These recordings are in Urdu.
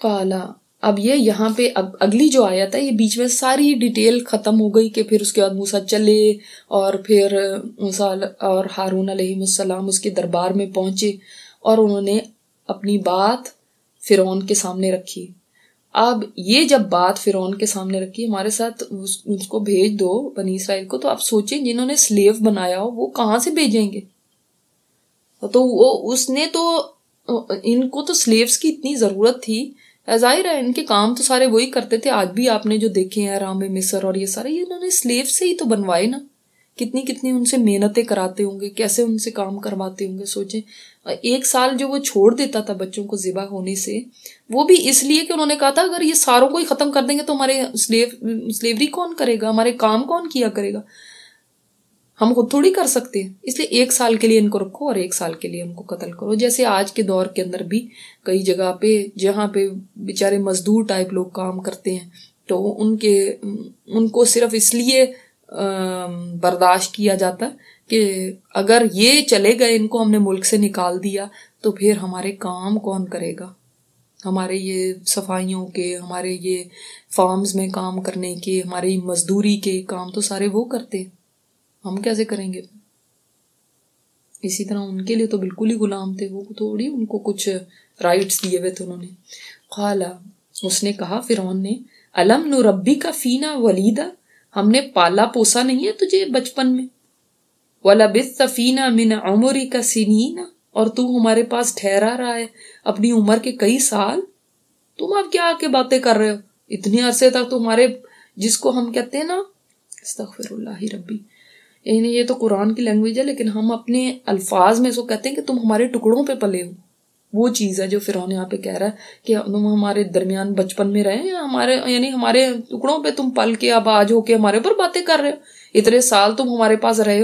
قالا، اب یہ یہاں پہ اب اگلی جو آیت ہے یہ بیچ میں ساری ڈیٹیل ختم ہو گئی کہ پھر اس کے بعد موسیٰ چلے اور پھر موسیٰ اور ہارون علیہ السلام اس کے دربار میں پہنچے اور انہوں نے اپنی بات فرعون کے سامنے رکھی. اب یہ جب بات فرعون کے سامنے رکھی، ہمارے ساتھ اس کو بھیج دو بنی اسرائیل کو، تو آپ سوچیں جنہوں نے سلیو بنایا ہو وہ کہاں سے بھیجیں گے؟ تو وہ اس نے تو ان کو تو سلیوز کی اتنی ضرورت تھی. ظاہر ہے ان کے کام تو سارے وہی کرتے تھے. آج بھی آپ نے جو دیکھے ہیں رام مصر اور یہ سارے، یہ انہوں نے سلیو سے ہی تو بنوائے نا. کتنی کتنی ان سے محنتیں کراتے ہوں گے، کیسے ان سے کام کرواتے ہوں گے. سوچیں 1 سال جو وہ چھوڑ دیتا تھا بچوں کو ذبح ہونے سے، وہ بھی اس لیے کہ انہوں نے کہا تھا اگر یہ ساروں کو ہی ختم کر دیں گے تو ہمارے سلیوری کون کرے گا، ہمارے کام کون کیا کرے گا، ہم خود تھوڑی کر سکتے ہیں. اس لیے 1 سال کے لیے ان کو رکھو اور 1 سال کے لیے ان کو قتل کرو. جیسے آج کے دور کے اندر بھی کئی جگہ پہ جہاں پہ بیچارے مزدور ٹائپ لوگ کام کرتے ہیں تو ان کو صرف اس لیے برداشت کیا جاتا کہ اگر یہ چلے گئے، ان کو ہم نے ملک سے نکال دیا تو پھر ہمارے کام کون کرے گا، ہمارے یہ صفائیوں کے، ہمارے یہ فارمز میں کام کرنے کے، ہماری مزدوری کے کام تو سارے وہ کرتے، ہم کیسے کریں گے. اسی طرح ان کے لیے تو بالکل ہی غلام تھے، وہ تھوڑی ان کو کچھ رائٹس دیے ہوئے تھے انہوں نے. قالا، اس نے کہا فرعون نے، الم نربک فینا ولیدا، ہم نے پالا پوسا نہیں ہے تجھے بچپن میں، ولبثت فینا من عمرک سنین، اور تو ہمارے پاس ٹھہرا رہا ہے اپنی عمر کے کئی سال. تم اب کیا کے باتیں کر رہے ہو، اتنے عرصے تک تمہارے، جس کو ہم کہتے ہیں نا، استغفر اللہ ربی، یہ تو قرآن کی لینگویج ہے لیکن ہم اپنے الفاظ میں اس کو کہتے ہیں کہ تم ہمارے ٹکڑوں پہ پلے ہو. وہ چیز ہے جو فرعون یہاں پہ کہہ رہا ہے کہ تم ہمارے درمیان بچپن میں رہے، یا ہمارے ٹکڑوں پہ تم پل کے اب آج ہو کے ہمارے اوپر باتیں کر رہے ہو، اتنے سال تم ہمارے پاس رہے ہو.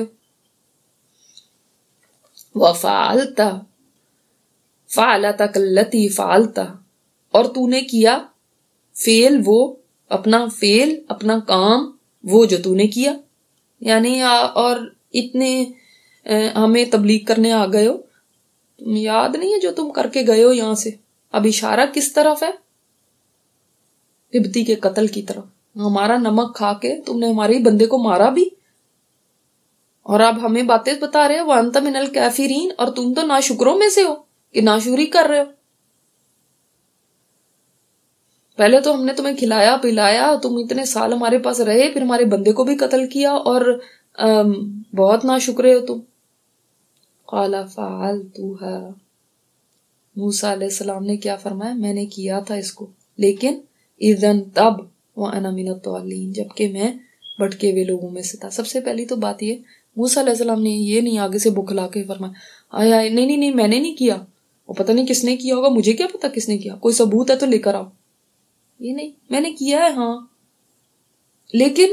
وَفَعَلْتَ فَعَلَتَكَ الَّتِي فَعَلْتَ، اور تو نے کیا فعل وہ، اپنا کام وہ جو تو نے کیا. یعنی اور اتنے ہمیں تبلیغ کرنے آ گئے ہو، یاد نہیں ہے جو تم کر کے گئے ہو یہاں سے. اب اشارہ کس طرف ہے؟ قبطی کے قتل کی طرف. ہمارا نمک کھا کے تم نے ہمارے بندے کو مارا بھی، اور اب ہمیں باتیں بتا رہے ہو وَأَنْتَ مِنَ الْكَافِرِينَ، اور تم تو ناشکروں میں سے ہو کہ ناشکری کر رہے ہو. پہلے تو ہم نے تمہیں کھلایا پلایا، تم اتنے سال ہمارے پاس رہے، پھر ہمارے بندے کو بھی قتل کیا، اور بہت ناشکرے ہو تم. قال فعلتها، موسیٰ علیہ السلام نے کیا فرمایا، میں نے کیا تھا اس کو، لیکن اذن تب وانا من الضالین، جبکہ میں بھٹکے ہوئے لوگوں میں سے تھا. سب سے پہلی تو بات یہ، موسیٰ علیہ السلام نے یہ نہیں آگے سے بکھلا کے فرمایا آیا نہیں میں نے نہیں کیا، وہ پتہ نہیں کس نے کیا ہوگا، مجھے کیا پتا کس نے کیا، کوئی ثبوت ہے تو لے کر آؤ. یہ نہیں، میں نے کیا ہے ہاں، لیکن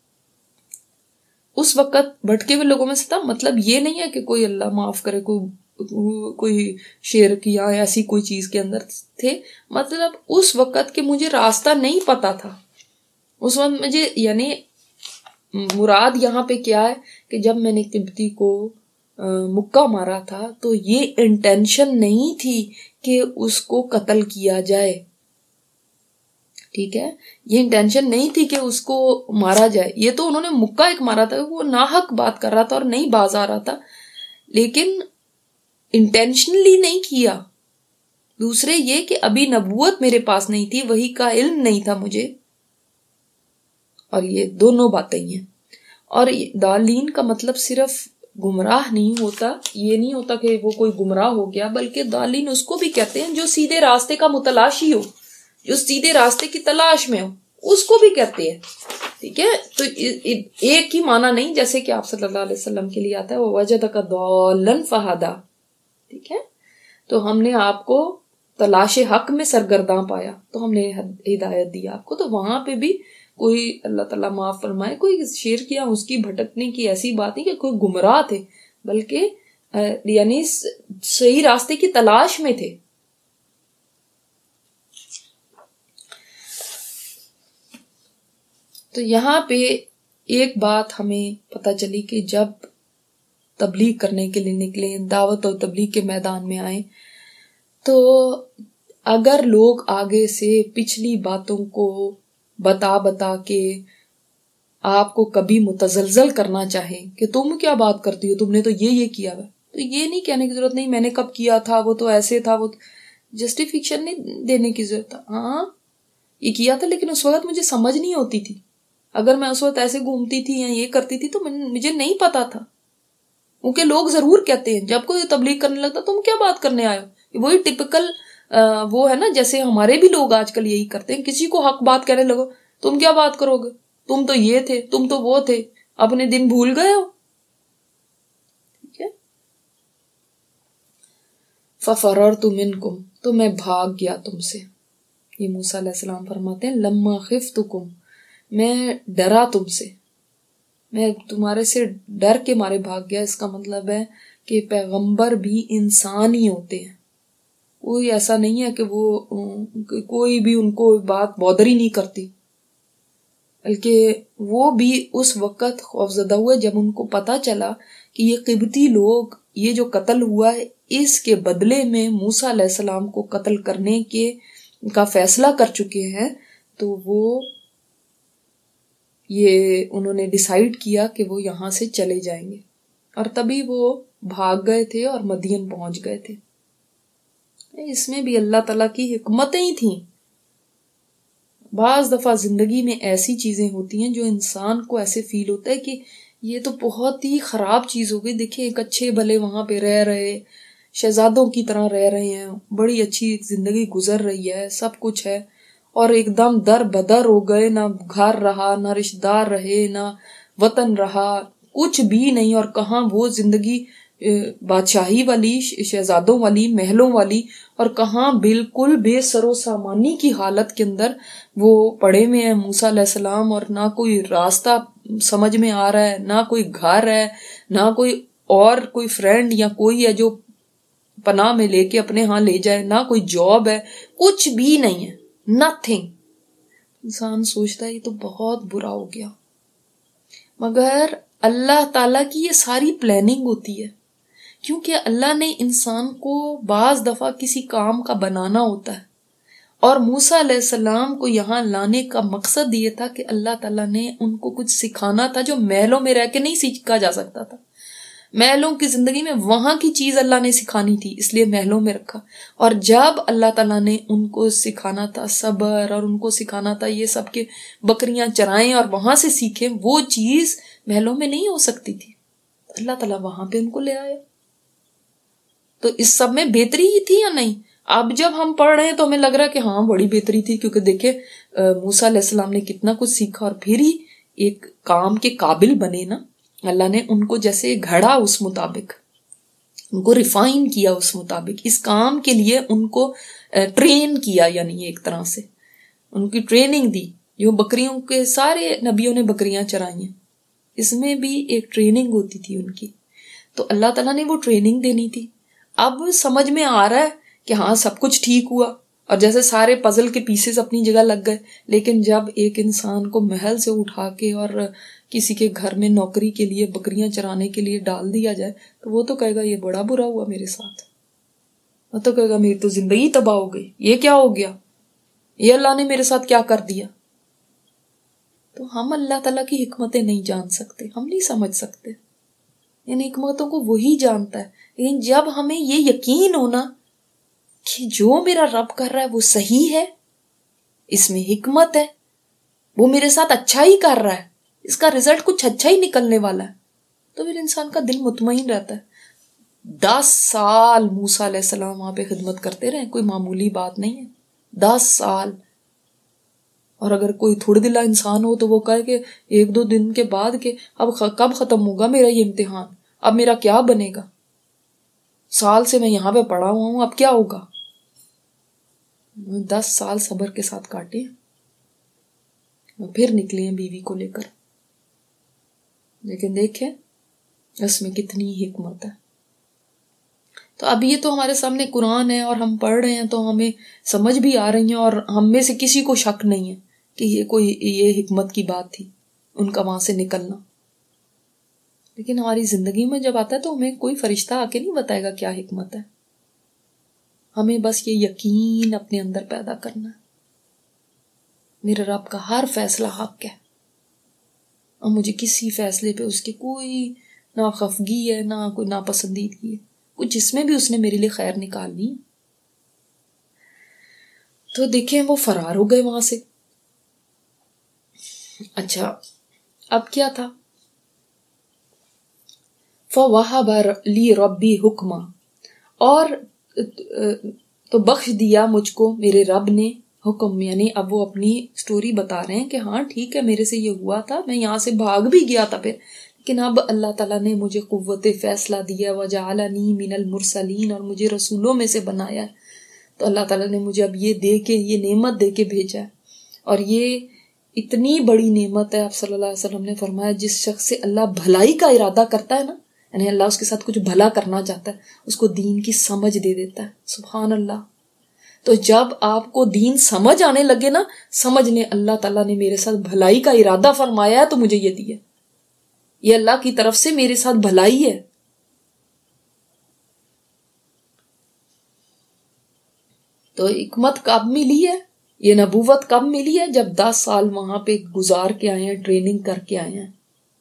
اس وقت بھٹکے ہوئے لوگوں میں سے تھا. مطلب یہ نہیں ہے کہ کوئی اللہ معاف کرے کوئی شرک یا ایسی کوئی چیز کے اندر تھے، مطلب اس وقت کہ مجھے راستہ نہیں پتا تھا اس وقت مجھے، یعنی مراد یہاں پہ کیا ہے کہ جب میں نے قبطی کو مکہ مارا تھا تو یہ انٹینشن نہیں تھی کہ اس کو قتل کیا جائے، ٹھیک ہے، یہ انٹینشن نہیں تھی کہ اس کو مارا جائے. یہ تو انہوں نے مکہ ایک مارا تھا، وہ ناحق بات کر رہا تھا اور نہیں باز آ رہا تھا، لیکن انٹینشنلی نہیں کیا. دوسرے یہ کہ ابھی نبوت میرے پاس نہیں تھی، وحی کا علم نہیں تھا مجھے، اور یہ دونوں باتیں ہیں. اور دالین کا مطلب صرف گمراہ نہیں ہوتا، یہ نہیں ہوتا کہ وہ کوئی گمراہ ہو گیا، بلکہ دالین اس کو بھی کہتے ہیں جو سیدھے راستے کا متلاشی ہو، جو سیدھے راستے کی تلاش میں ہو، اس کو بھی کہتے ہیں. ٹھیک ہے، تو ایک ہی معنی نہیں، جیسے کہ آپ صلی اللہ علیہ وسلم کے لیے آتا ہے وَوَجَدَكَ ضَالًّا فَهَدَىٰ. ٹھیک ہے، تو ہم نے آپ کو تلاش حق میں سرگرداں پایا تو ہم نے ہدایت دی آپ کو. تو وہاں پہ بھی کوئی، اللہ تعالیٰ معاف فرمائے، کوئی شرک یا اس کی بھٹکنے کی ایسی بات نہیں کہ کوئی گمراہ تھے، بلکہ یعنی صحیح راستے کی تلاش میں تھے. تو یہاں پہ ایک بات ہمیں پتہ چلی کہ جب تبلیغ کرنے کے لیے نکلے، دعوت اور تبلیغ کے میدان میں آئیں، تو اگر لوگ آگے سے پچھلی باتوں کو بتا کے آپ کو کبھی متزلزل کرنا چاہیں کہ تم کیا بات کرتی ہو، تم نے تو یہ کیا ہے، تو یہ نہیں کہنے کی ضرورت نہیں میں نے کب کیا تھا، وہ تو ایسے تھا، وہ جسٹیفیکشن نہیں دینے کی ضرورت ہے. ہاں یہ کیا تھا لیکن اس وقت مجھے سمجھ نہیں ہوتی تھی. اگر میں اس وقت ایسے گھومتی تھی یا یہ کرتی تھی تو مجھے نہیں پتا تھا. کیونکہ لوگ ضرور کہتے ہیں جب کوئی تبلیغ کرنے لگتا تم کیا بات کرنے آئے ہو، وہی ٹپکل وہ ہے نا، جیسے ہمارے بھی لوگ آج کل یہی کرتے ہیں، کسی کو حق بات کہنے لگو تم کیا بات کرو گے، تم تو یہ تھے، تم تو وہ تھے، اپنے دن بھول گئے ہو. ٹھیک ہے. فَفَرَرْتُ مِنْكُمْ تو میں بھاگ گیا تم سے. یہ موسیٰ علیہ السلام فرماتے ہیں لَمَّا خِفْتُكُمْ میں ڈرا تم سے، میں تمہارے سے ڈر کے مارے بھاگ گیا. اس کا مطلب ہے کہ پیغمبر بھی انسان ہی ہوتے ہیں، کوئی ایسا نہیں ہے کہ وہ کوئی بھی ان کو بات بودر ہی نہیں کرتی، بلکہ وہ بھی اس وقت خوفزدہ ہوئے جب ان کو پتا چلا کہ یہ قبطی لوگ یہ جو قتل ہوا ہے اس کے بدلے میں موسیٰ علیہ السلام کو قتل کرنے کا فیصلہ کر چکے ہیں. تو وہ یہ انہوں نے ڈیسائیڈ کیا کہ وہ یہاں سے چلے جائیں گے، اور تبھی وہ بھاگ گئے تھے اور مدین پہنچ گئے تھے. اس میں بھی اللہ تعالیٰ کی حکمتیں ہی تھیں. بعض دفعہ زندگی میں ایسی چیزیں ہوتی ہیں جو انسان کو ایسے فیل ہوتا ہے کہ یہ تو بہت ہی خراب چیز ہو گئی. دیکھیں ایک اچھے بھلے وہاں پہ رہ رہے شہزادوں کی طرح رہ رہے ہیں، بڑی اچھی زندگی گزر رہی ہے، سب کچھ ہے، اور ایک دم در بدر ہو گئے، نہ گھر رہا، نہ رشتہ دار رہے، نہ وطن رہا، کچھ بھی نہیں. اور کہاں وہ زندگی بادشاہی والی، شہزادوں والی، محلوں والی، اور کہاں بالکل بے سر و سامانی کی حالت کے اندر وہ پڑے ہوئے ہیں موسیٰ علیہ السلام، اور نہ کوئی راستہ سمجھ میں آ رہا ہے، نہ کوئی گھر ہے، نہ کوئی فرینڈ یا کوئی ہے جو پناہ میں لے کے اپنے ہاں لے جائے، نہ کوئی جاب ہے، کچھ بھی نہیں ہے، نتھنگ. انسان سوچتا ہے یہ تو بہت برا ہو گیا، مگر اللہ تعالیٰ کی یہ ساری پلاننگ ہوتی ہے، کیونکہ اللہ نے انسان کو بعض دفعہ کسی کام کا بنانا ہوتا ہے. اور موسیٰ علیہ السلام کو یہاں لانے کا مقصد یہ تھا کہ اللہ تعالیٰ نے ان کو کچھ سکھانا تھا جو محلوں میں رہ کے نہیں سیکھا جا سکتا تھا. محلوں کی زندگی میں وہاں کی چیز اللہ نے سکھانی تھی، اس لیے محلوں میں رکھا. اور جب اللہ تعالیٰ نے ان کو سکھانا تھا صبر، اور ان کو سکھانا تھا یہ سب کے بکریاں چرائیں اور وہاں سے سیکھیں، وہ چیز محلوں میں نہیں ہو سکتی تھی، اللہ تعالیٰ وہاں پہ ان کو لے آیا. تو اس سب میں بہتری ہی تھی یا نہیں؟ اب جب ہم پڑھ رہے ہیں تو ہمیں لگ رہا ہے کہ ہاں بڑی بہتری تھی، کیونکہ دیکھیں موسیٰ علیہ السلام نے کتنا کچھ سیکھا، اور پھر ہی ایک کام کے قابل بنے نا. اللہ نے ان کو جیسے گھڑا، اس مطابق ان کو ریفائن کیا، اس مطابق اس کام کے لیے ان کو ٹرین کیا، یعنی ایک طرح سے ان کی ٹریننگ دی. جو بکریوں کے سارے نبیوں نے بکریاں چرائی ہیں، اس میں بھی ایک ٹریننگ ہوتی تھی ان کی، تو اللہ تعالیٰ نے وہ ٹریننگ دینی تھی. اب سمجھ میں آ رہا ہے کہ ہاں سب کچھ ٹھیک ہوا، اور جیسے سارے پزل کے پیسز اپنی جگہ لگ گئے. لیکن جب ایک انسان کو محل سے اٹھا کے اور کسی کے گھر میں نوکری کے لیے بکریاں چرانے کے لیے ڈال دیا جائے تو وہ تو کہے گا یہ بڑا برا ہوا میرے ساتھ، وہ تو کہے گا میری تو زندگی تباہ ہو گئی، یہ کیا ہو گیا، یہ اللہ نے میرے ساتھ کیا کر دیا. تو ہم اللہ تعالیٰ کی حکمتیں نہیں جان سکتے، ہم نہیں سمجھ سکتے، ان حکمتوں کو وہی جانتا ہے. لیکن جب ہمیں یہ یقین ہونا کہ جو میرا رب کر رہا ہے وہ صحیح ہے، اس میں حکمت ہے، وہ میرے ساتھ اچھا ہی کر رہا ہے، اس کا رزلٹ کچھ اچھا ہی نکلنے والا ہے، تو پھر انسان کا دل مطمئن رہتا ہے. 10 سال موسیٰ علیہ السلام وہاں پہ خدمت کرتے رہے، کوئی معمولی بات نہیں ہے، 10 سال. اور اگر کوئی تھوڑے دلا انسان ہو تو وہ کہے کہ 1-2 دن کے بعد کہ اب کب ختم ہوگا میرا یہ امتحان، اب میرا کیا بنے گا، سال سے میں یہاں پہ پڑا ہوا ہوں، اب کیا ہوگا. 10 سال صبر کے ساتھ کاٹے، پھر نکلے ہیں بیوی کو لے کر. لیکن دیکھیں اس میں کتنی حکمت ہے. تو اب یہ تو ہمارے سامنے قرآن ہے اور ہم پڑھ رہے ہیں تو ہمیں سمجھ بھی آ رہی ہیں، اور ہم میں سے کسی کو شک نہیں ہے کہ یہ حکمت کی بات تھی ان کا وہاں سے نکلنا. لیکن ہماری زندگی میں جب آتا ہے تو ہمیں کوئی فرشتہ آ کے نہیں بتائے گا کیا حکمت ہے. ہمیں بس یہ یقین اپنے اندر پیدا کرنا ہے، میرے رب کا ہر فیصلہ حق ہے، اور مجھے کسی فیصلے پہ اس کی کوئی نہ خفگی ہے نہ کوئی ناپسندیدگی ہے، کچھ جس میں بھی اس نے میرے لیے خیر نکالنی۔ تو دیکھیں وہ فرار ہو گئے وہاں سے۔ اچھا اب کیا تھا؟ فَوَهَبَ لِي رَبِّي حُکْمًا، اور تو بخش دیا مجھ کو میرے رب نے حکم، یعنی اب وہ اپنی سٹوری بتا رہے ہیں کہ ہاں ٹھیک ہے میرے سے یہ ہوا تھا، میں یہاں سے بھاگ بھی گیا تھا پھر، لیکن اب اللہ تعالیٰ نے مجھے قوت فیصلہ دیا، وَجَعَلَنِي مِنَ الْمُرْسَلِينَ، اور مجھے رسولوں میں سے بنایا ہے۔ تو اللہ تعالیٰ نے مجھے اب یہ دے کے، یہ نعمت دے کے بھیجا ہے، اور یہ اتنی بڑی نعمت ہے۔ آپ صلی اللہ علیہ وسلم نے فرمایا جس شخص سے اللہ بھلائی کا ارادہ کرتا ہے نا، یعنی اللہ اس کے ساتھ کچھ بھلا کرنا چاہتا ہے، اس کو دین کی سمجھ دے دیتا ہے۔ سبحان اللہ۔ تو جب آپ کو دین سمجھ آنے لگے نا، سمجھ لیں اللہ تعالیٰ نے میرے ساتھ بھلائی کا ارادہ فرمایا ہے تو مجھے یہ دیا، یہ اللہ کی طرف سے میرے ساتھ بھلائی ہے۔ تو حکمت کب ملی ہے، یہ نبوت کب ملی ہے؟ جب 10 سال وہاں پہ گزار کے آئے ہیں، ٹریننگ کر کے آئے ہیں۔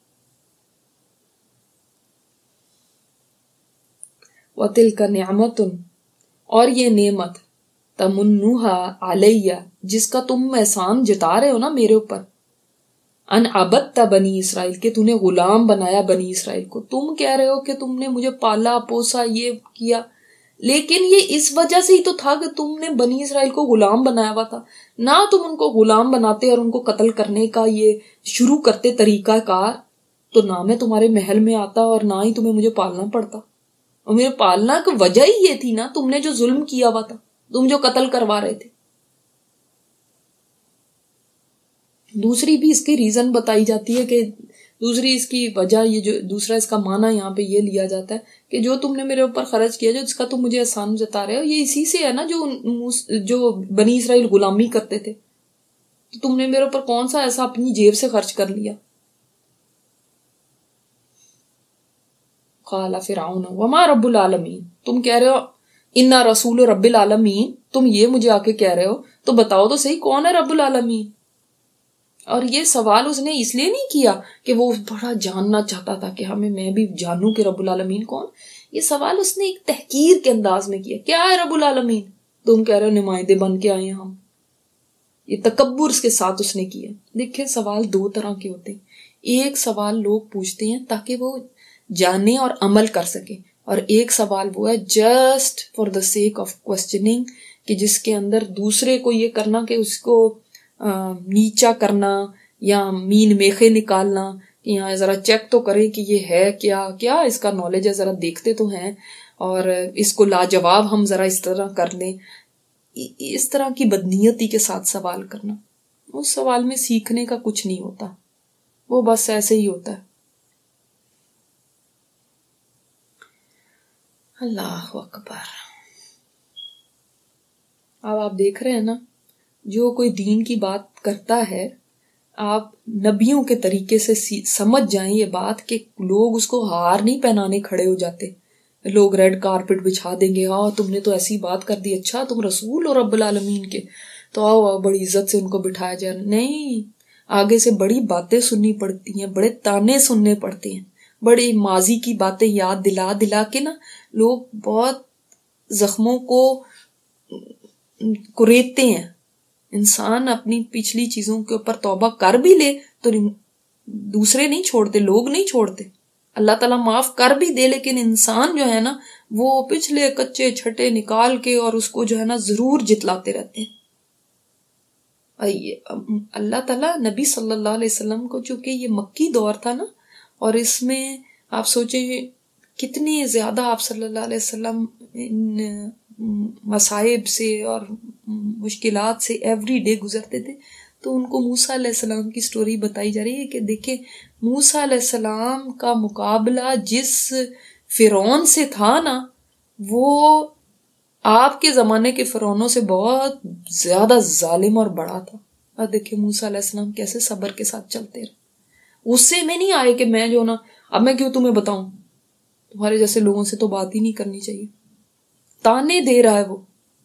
وَتِلْكَ نِعْمَةٌ، اور یہ نعمت، تَمُنُّهَا عَلَيَّ، جس کا تم احسان جتا رہے ہو نا میرے اوپر، ان عبدت بنی اسرائیل، کہ تو نے غلام بنایا بنی اسرائیل کو۔ تم کہہ رہے ہو کہ تم نے مجھے پالا پوسا، یہ کیا، لیکن یہ اس وجہ سے ہی تو تھا کہ تم نے بنی اسرائیل کو غلام بنایا ہوا تھا، نہ تم ان کو غلام بناتے اور ان کو قتل کرنے کا یہ شروع کرتے طریقہ کار، تو نہ میں تمہارے محل میں آتا اور نہ ہی تمہیں مجھے پالنا پڑتا۔ اور میرے پالنا کی وجہ ہی یہ تھی نا، تم نے جو ظلم کیا ہوا تھا، تم جو قتل کروا رہے تھے۔ دوسری بھی اس کی ریزن بتائی جاتی ہے کہ دوسری اس کی وجہ، یہ جو دوسرا اس کا معنی یہاں پہ یہ لیا جاتا ہے کہ جو تم نے میرے اوپر خرچ کیا، جو جس کا تم مجھے احسان جتا رہے ہو، یہ اسی سے ہے نا جو بنی اسرائیل غلامی کرتے تھے، تو تم نے میرے اوپر کون سا ایسا اپنی جیب سے خرچ کر لیا۔ قال فرعون وما رب العالمین، تم کہہ رہے ہو انا رسول رب العالمین، تم یہ مجھے آ کے کہہ رہے ہو، تو بتاؤ تو صحیح کون ہے رب العالمین۔ اور یہ سوال اس نے اس لیے نہیں کیا کہ وہ بڑا جاننا چاہتا تھا کہ میں بھی جانوں کہ رب العالمین کون، یہ سوال اس نے ایک تحقیر کے انداز میں کیا، کیا ہے رب العالمین؟ تم کہہ رہے ہو نمائندے بن کے آئے ہیں ہم، یہ تکبر کے ساتھ اس نے کیا۔ دیکھیں سوال دو طرح کے ہوتے ہیں، ایک سوال لوگ پوچھتے ہیں تاکہ وہ جانیں اور عمل کر سکیں، اور ایک سوال وہ ہے just for the sake of questioning, کہ جس کے اندر دوسرے کو یہ کرنا کہ اس کو نیچا کرنا یا مین میخے نکالنا، کہ یہاں ذرا چیک تو کریں کہ یہ ہے کیا اس کا نالج ہے، ذرا دیکھتے تو ہیں، اور اس کو لاجواب ہم ذرا اس طرح کر لیں۔ اس طرح کی بدنیتی کے ساتھ سوال کرنا، اس سوال میں سیکھنے کا کچھ نہیں ہوتا، وہ بس ایسے ہی ہوتا ہے۔ اللہ اکبر۔ اب آپ دیکھ رہے ہیں نا، جو کوئی دین کی بات کرتا ہے، آپ نبیوں کے طریقے سے سمجھ جائیں یہ بات کہ لوگ اس کو ہار نہیں پہنانے کھڑے ہو جاتے، لوگ ریڈ کارپٹ بچھا دیں گے، ہاں تم نے تو ایسی بات کر دی، اچھا تم رسول ہو رب العالمین کے، تو آؤ بڑی عزت سے ان کو بٹھایا جائے۔ نہیں، آگے سے بڑی باتیں سننی پڑتی ہیں، بڑے تانے سننے پڑتے ہیں، بڑی ماضی کی باتیں یاد دلا دلا کے نا لوگ بہت زخموں کو کریدتے ہیں۔ انسان اپنی پچھلی چیزوں کے اوپر توبہ کر بھی لے تو دوسرے نہیں چھوڑتے، لوگ نہیں چھوڑتے، اللہ تعالیٰ معاف کر بھی دے، لیکن انسان جو ہے نا وہ پچھلے کچے چھٹے نکال کے اور اس کو جو ہے نا ضرور جتلاتے رہتے ہیں۔ اللہ تعالیٰ نبی صلی اللہ علیہ وسلم کو، چونکہ یہ مکی دور تھا نا، اور اس میں آپ سوچیں کتنی زیادہ آپ صلی اللہ علیہ وسلم ان مصائب سے اور مشکلات سے ایوری ڈے گزرتے تھے، تو ان کو موسیٰ علیہ السلام کی سٹوری بتائی جا رہی ہے کہ دیکھیں موسیٰ علیہ السلام کا مقابلہ جس فرعون سے تھا نا، وہ آپ کے زمانے کے فرعونوں سے بہت زیادہ ظالم اور بڑا تھا۔ اور دیکھیں موسیٰ علیہ السلام کیسے صبر کے ساتھ چلتے رہے، غصے میں نہیں آئے کہ میں جو نا اب میں کیوں تمہیں بتاؤں، تمہارے جیسے لوگوں سے تو بات ہی نہیں کرنی چاہیے۔ تانے دے رہا ہے وہ،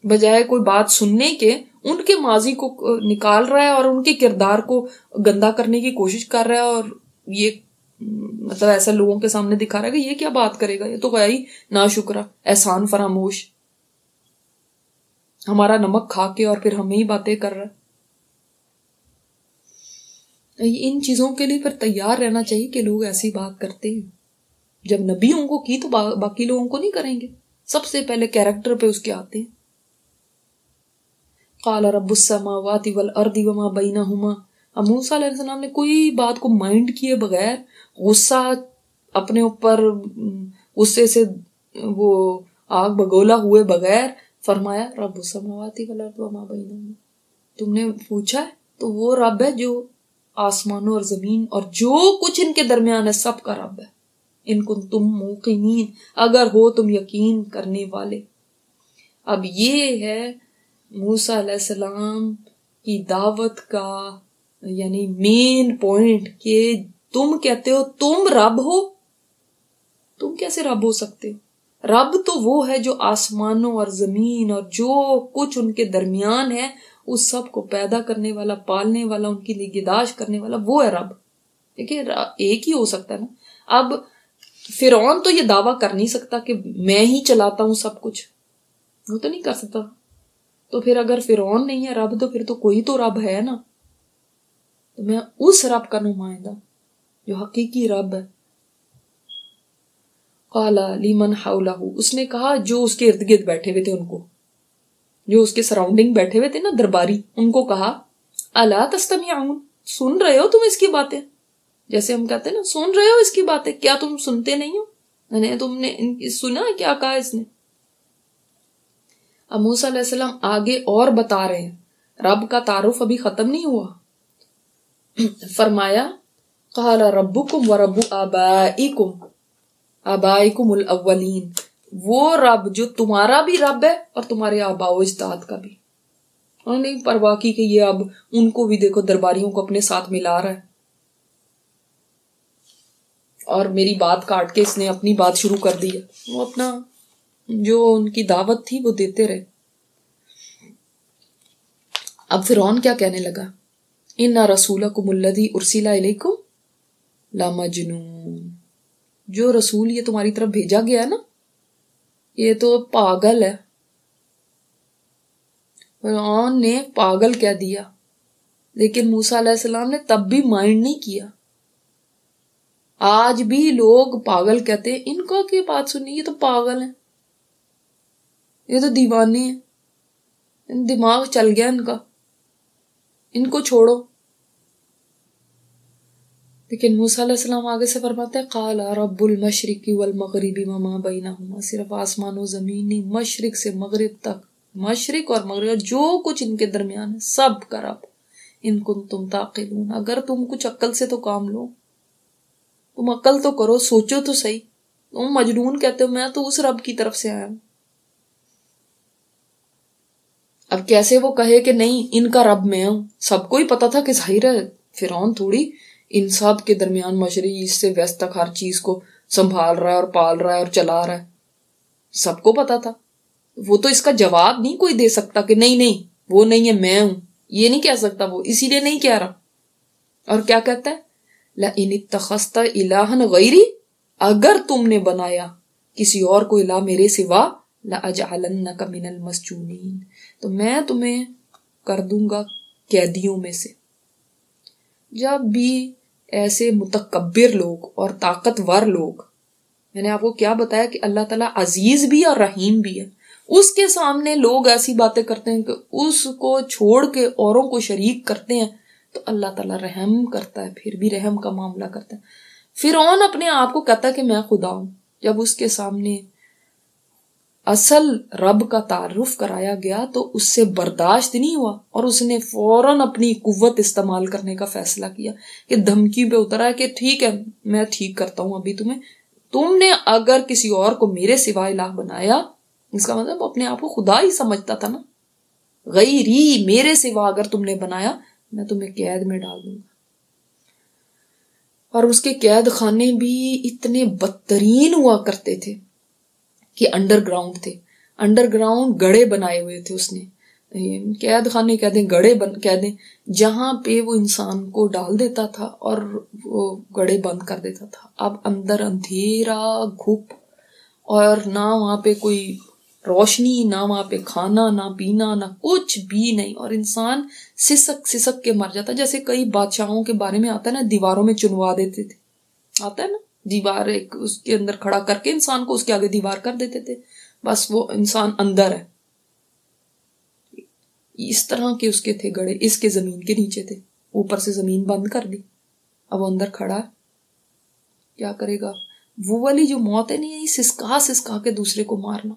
بجائے کوئی بات سننے کے ان کے ماضی کو نکال رہا ہے اور ان کے کردار کو گندا کرنے کی کوشش کر رہا ہے، اور یہ مطلب ایسا لوگوں کے سامنے دکھا رہا ہے کہ یہ کیا بات کرے گا، یہ تو گیا ہی ناشکرا، احسان فراموش، ہمارا نمک کھا کے اور پھر ہمیں ہی باتیں کر رہا ہے۔ ان چیزوں کے لیے پھر تیار رہنا چاہیے کہ لوگ ایسی بات کرتے ہیں، جب نبی ان کو کی تو باقی لوگوں کو نہیں کریں گے، سب سے پہلے کیریکٹر پہ اس کے آتے ہیں۔ قال رب السماوات والارض وما بینہما، اب موسیٰ علیہ السلام نے کوئی بات کو مائنڈ کیے بغیر، غصہ اپنے اوپر غصے سے وہ آگ بگولا ہوئے بغیر فرمایا رب السماوات والارض وما بینہما، تم نے پوچھا ہے تو وہ رب ہے جو آسمانوں اور زمین اور جو کچھ ان کے درمیان ہے سب کا رب ہے، ان کنتم موقنین، اگر ہو تم یقین کرنے والے۔ اب یہ ہے موسیٰ علیہ السلام کی دعوت کا یعنی مین پوائنٹ، کہ تم کہتے ہو تم رب ہو، تم کیسے رب ہو سکتے ہو؟ رب تو وہ ہے جو آسمانوں اور زمین اور جو کچھ ان کے درمیان ہے اس سب کو پیدا کرنے والا، پالنے والا، ان کی نگہداشت کرنے والا، وہ ہے رب۔ دیکھیں ایک ہی ہو سکتا ہے نا۔ اب فرعون تو یہ دعویٰ کر نہیں سکتا کہ میں ہی چلاتا ہوں سب کچھ، وہ تو نہیں کر سکتا، تو پھر اگر فرعون نہیں ہے رب تو پھر تو کوئی تو رب ہے نا، تو میں اس رب کا نمائندہ جو حقیقی رب ہے۔ قال لمن حولہ، اس نے کہا جو اس کے ارد گرد بیٹھے ہوئے تھے، ان کو جو اس کے سراؤنڈنگ بیٹھے ہوئے تھے نا درباری، ان کو کہا الا تستمعون، سن رہے ہو تم اس کی باتیں؟ جیسے ہم کہتے ہیں نا سن رہے ہو اس کی باتیں، کیا تم سنتے نہیں ہو؟ تم نے سنا کیا کہا اس نے؟ اب موسیٰ علیہ السلام آگے اور بتا رہے ہیں، رب کا تعارف ابھی ختم نہیں ہوا۔ فرمایا قال ربکم ورب آبائکم، آبائکم الاولین، وہ رب جو تمہارا بھی رب ہے اور تمہارے آباء و اجداد کا بھی۔ انہوں نے پرواہ کی کہ یہ اب ان کو بھی دیکھو درباریوں کو اپنے ساتھ ملا رہا ہے، اور میری بات کاٹ کے اس نے اپنی بات شروع کر دی ہے۔ وہ اپنا جو ان کی دعوت تھی وہ دیتے رہے۔ اب فرعون کیا کہنے لگا؟ ان رسولکم الذی ارسل الیکم لمجنون، جو رسول یہ تمہاری طرف بھیجا گیا ہے نا یہ تو پاگل ہے۔ فرعون نے پاگل کہہ دیا، لیکن موسیٰ علیہ السلام نے تب بھی مائنڈ نہیں کیا۔ آج بھی لوگ پاگل کہتے ہیں، ان کو کی بات سنی، یہ تو پاگل ہیں، یہ تو دیوانے ہیں، دماغ چل گیا ان کا، ان کو چھوڑو۔ لیکن موسیٰ علیہ السلام آگے سے فرماتے ہیں قال رب المشرق والمغرب وما بینہما، صرف آسمان و زمین نہیں، مشرق سے مغرب تک، مشرق اور مغرب جو کچھ ان کے درمیان ہے سب کا رب، ان کنتم تعقلون، اگر تم کچھ عقل سے تو کام لو، تم عقل تو کرو، سوچو تو صحیح، تم مجنون کہتے ہو، میں تو اس رب کی طرف سے آیا ہوں۔ اب کیسے وہ کہے کہ نہیں ان کا رب میں ہوں؟ سب کو ہی پتا تھا کہ ظاہر ہے فرعون تھوڑی ان سب کے درمیان مشرق ایسٹ سے ویسٹ تک ہر چیز کو سنبھال رہا ہے اور پال رہا ہے اور چلا رہا ہے، سب کو پتا تھا۔ وہ تو اس کا جواب نہیں کوئی دے سکتا کہ نہیں نہیں وہ نہیں ہے میں ہوں، یہ نہیں کہہ سکتا وہ، اسی لیے نہیں کہہ رہا۔ اور کیا کہتا ہے؟ لَإِنِ اتَّخَذْتَ إِلَٰهًا غَيْرِي، اگر تم نے بنایا کسی اور کو الہ میرے سوا، لَأَجْعَلَنَّكَ مِنَ الْمَسْجُونِينَ، تو میں تمہیں کر دوں گا قیدیوں میں سے۔ جب بھی ایسے متکبر لوگ اور طاقتور لوگ، میں نے آپ کو کیا بتایا کہ اللہ تعالیٰ عزیز بھی اور رحیم بھی ہے، اس کے سامنے لوگ ایسی باتیں کرتے ہیں کہ اس کو چھوڑ کے اوروں کو شریک کرتے ہیں، تو اللہ تعالیٰ رحم کرتا ہے، پھر بھی رحم کا معاملہ کرتا ہے۔ فرعون اپنے آپ کو کہتا ہے کہ میں خدا ہوں، جب اس کے سامنے اصل رب کا تعارف کرایا گیا تو اس سے برداشت نہیں ہوا، اور اس نے فوراً اپنی قوت استعمال کرنے کا فیصلہ کیا کہ دھمکی پہ اترا کہ ٹھیک ہے میں ٹھیک کرتا ہوں ابھی تمہیں، تم نے اگر کسی اور کو میرے سوا الہ بنایا، اس کا مطلب اپنے آپ کو خدا ہی سمجھتا تھا نا، غیری میرے سوا اگر تم نے بنایا میں تمہیں قید میں ڈال دوں گا۔ اور اس کے قید خانے بھی اتنے بدترین ہوا کرتے تھے کہ انڈر گراؤنڈ تھے، انڈر گراؤنڈ گڑھے بنائے ہوئے تھے اس نے، قید خانے کہہ دیں، گڑھے کہہ دیں، جہاں پہ وہ انسان کو ڈال دیتا تھا اور وہ گڑھے بند کر دیتا تھا. اب اندر اندھیرا گھپ، اور نہ وہاں پہ کوئی روشنی، نہ وہاں پہ کھانا، نہ پینا، نہ کچھ بھی نہیں، اور انسان سسک سسک کے مر جاتا. جیسے کئی بادشاہوں کے بارے میں آتا ہے نا، دیواروں میں چنوا دیتے تھے، آتا ہے نا، دیوار ایک اس کے اندر کھڑا کر کے انسان کو اس کے آگے دیوار کر دیتے تھے، بس وہ انسان اندر ہے. اس طرح کے اس کے تھے گڑھے، اس کے زمین کے نیچے تھے، اوپر سے زمین بند کر دی، اب وہ اندر کھڑا ہے، کیا کرے گا؟ وہ والی جو موت ہے نہیں، سسکا سسکا کے دوسرے کو مارنا.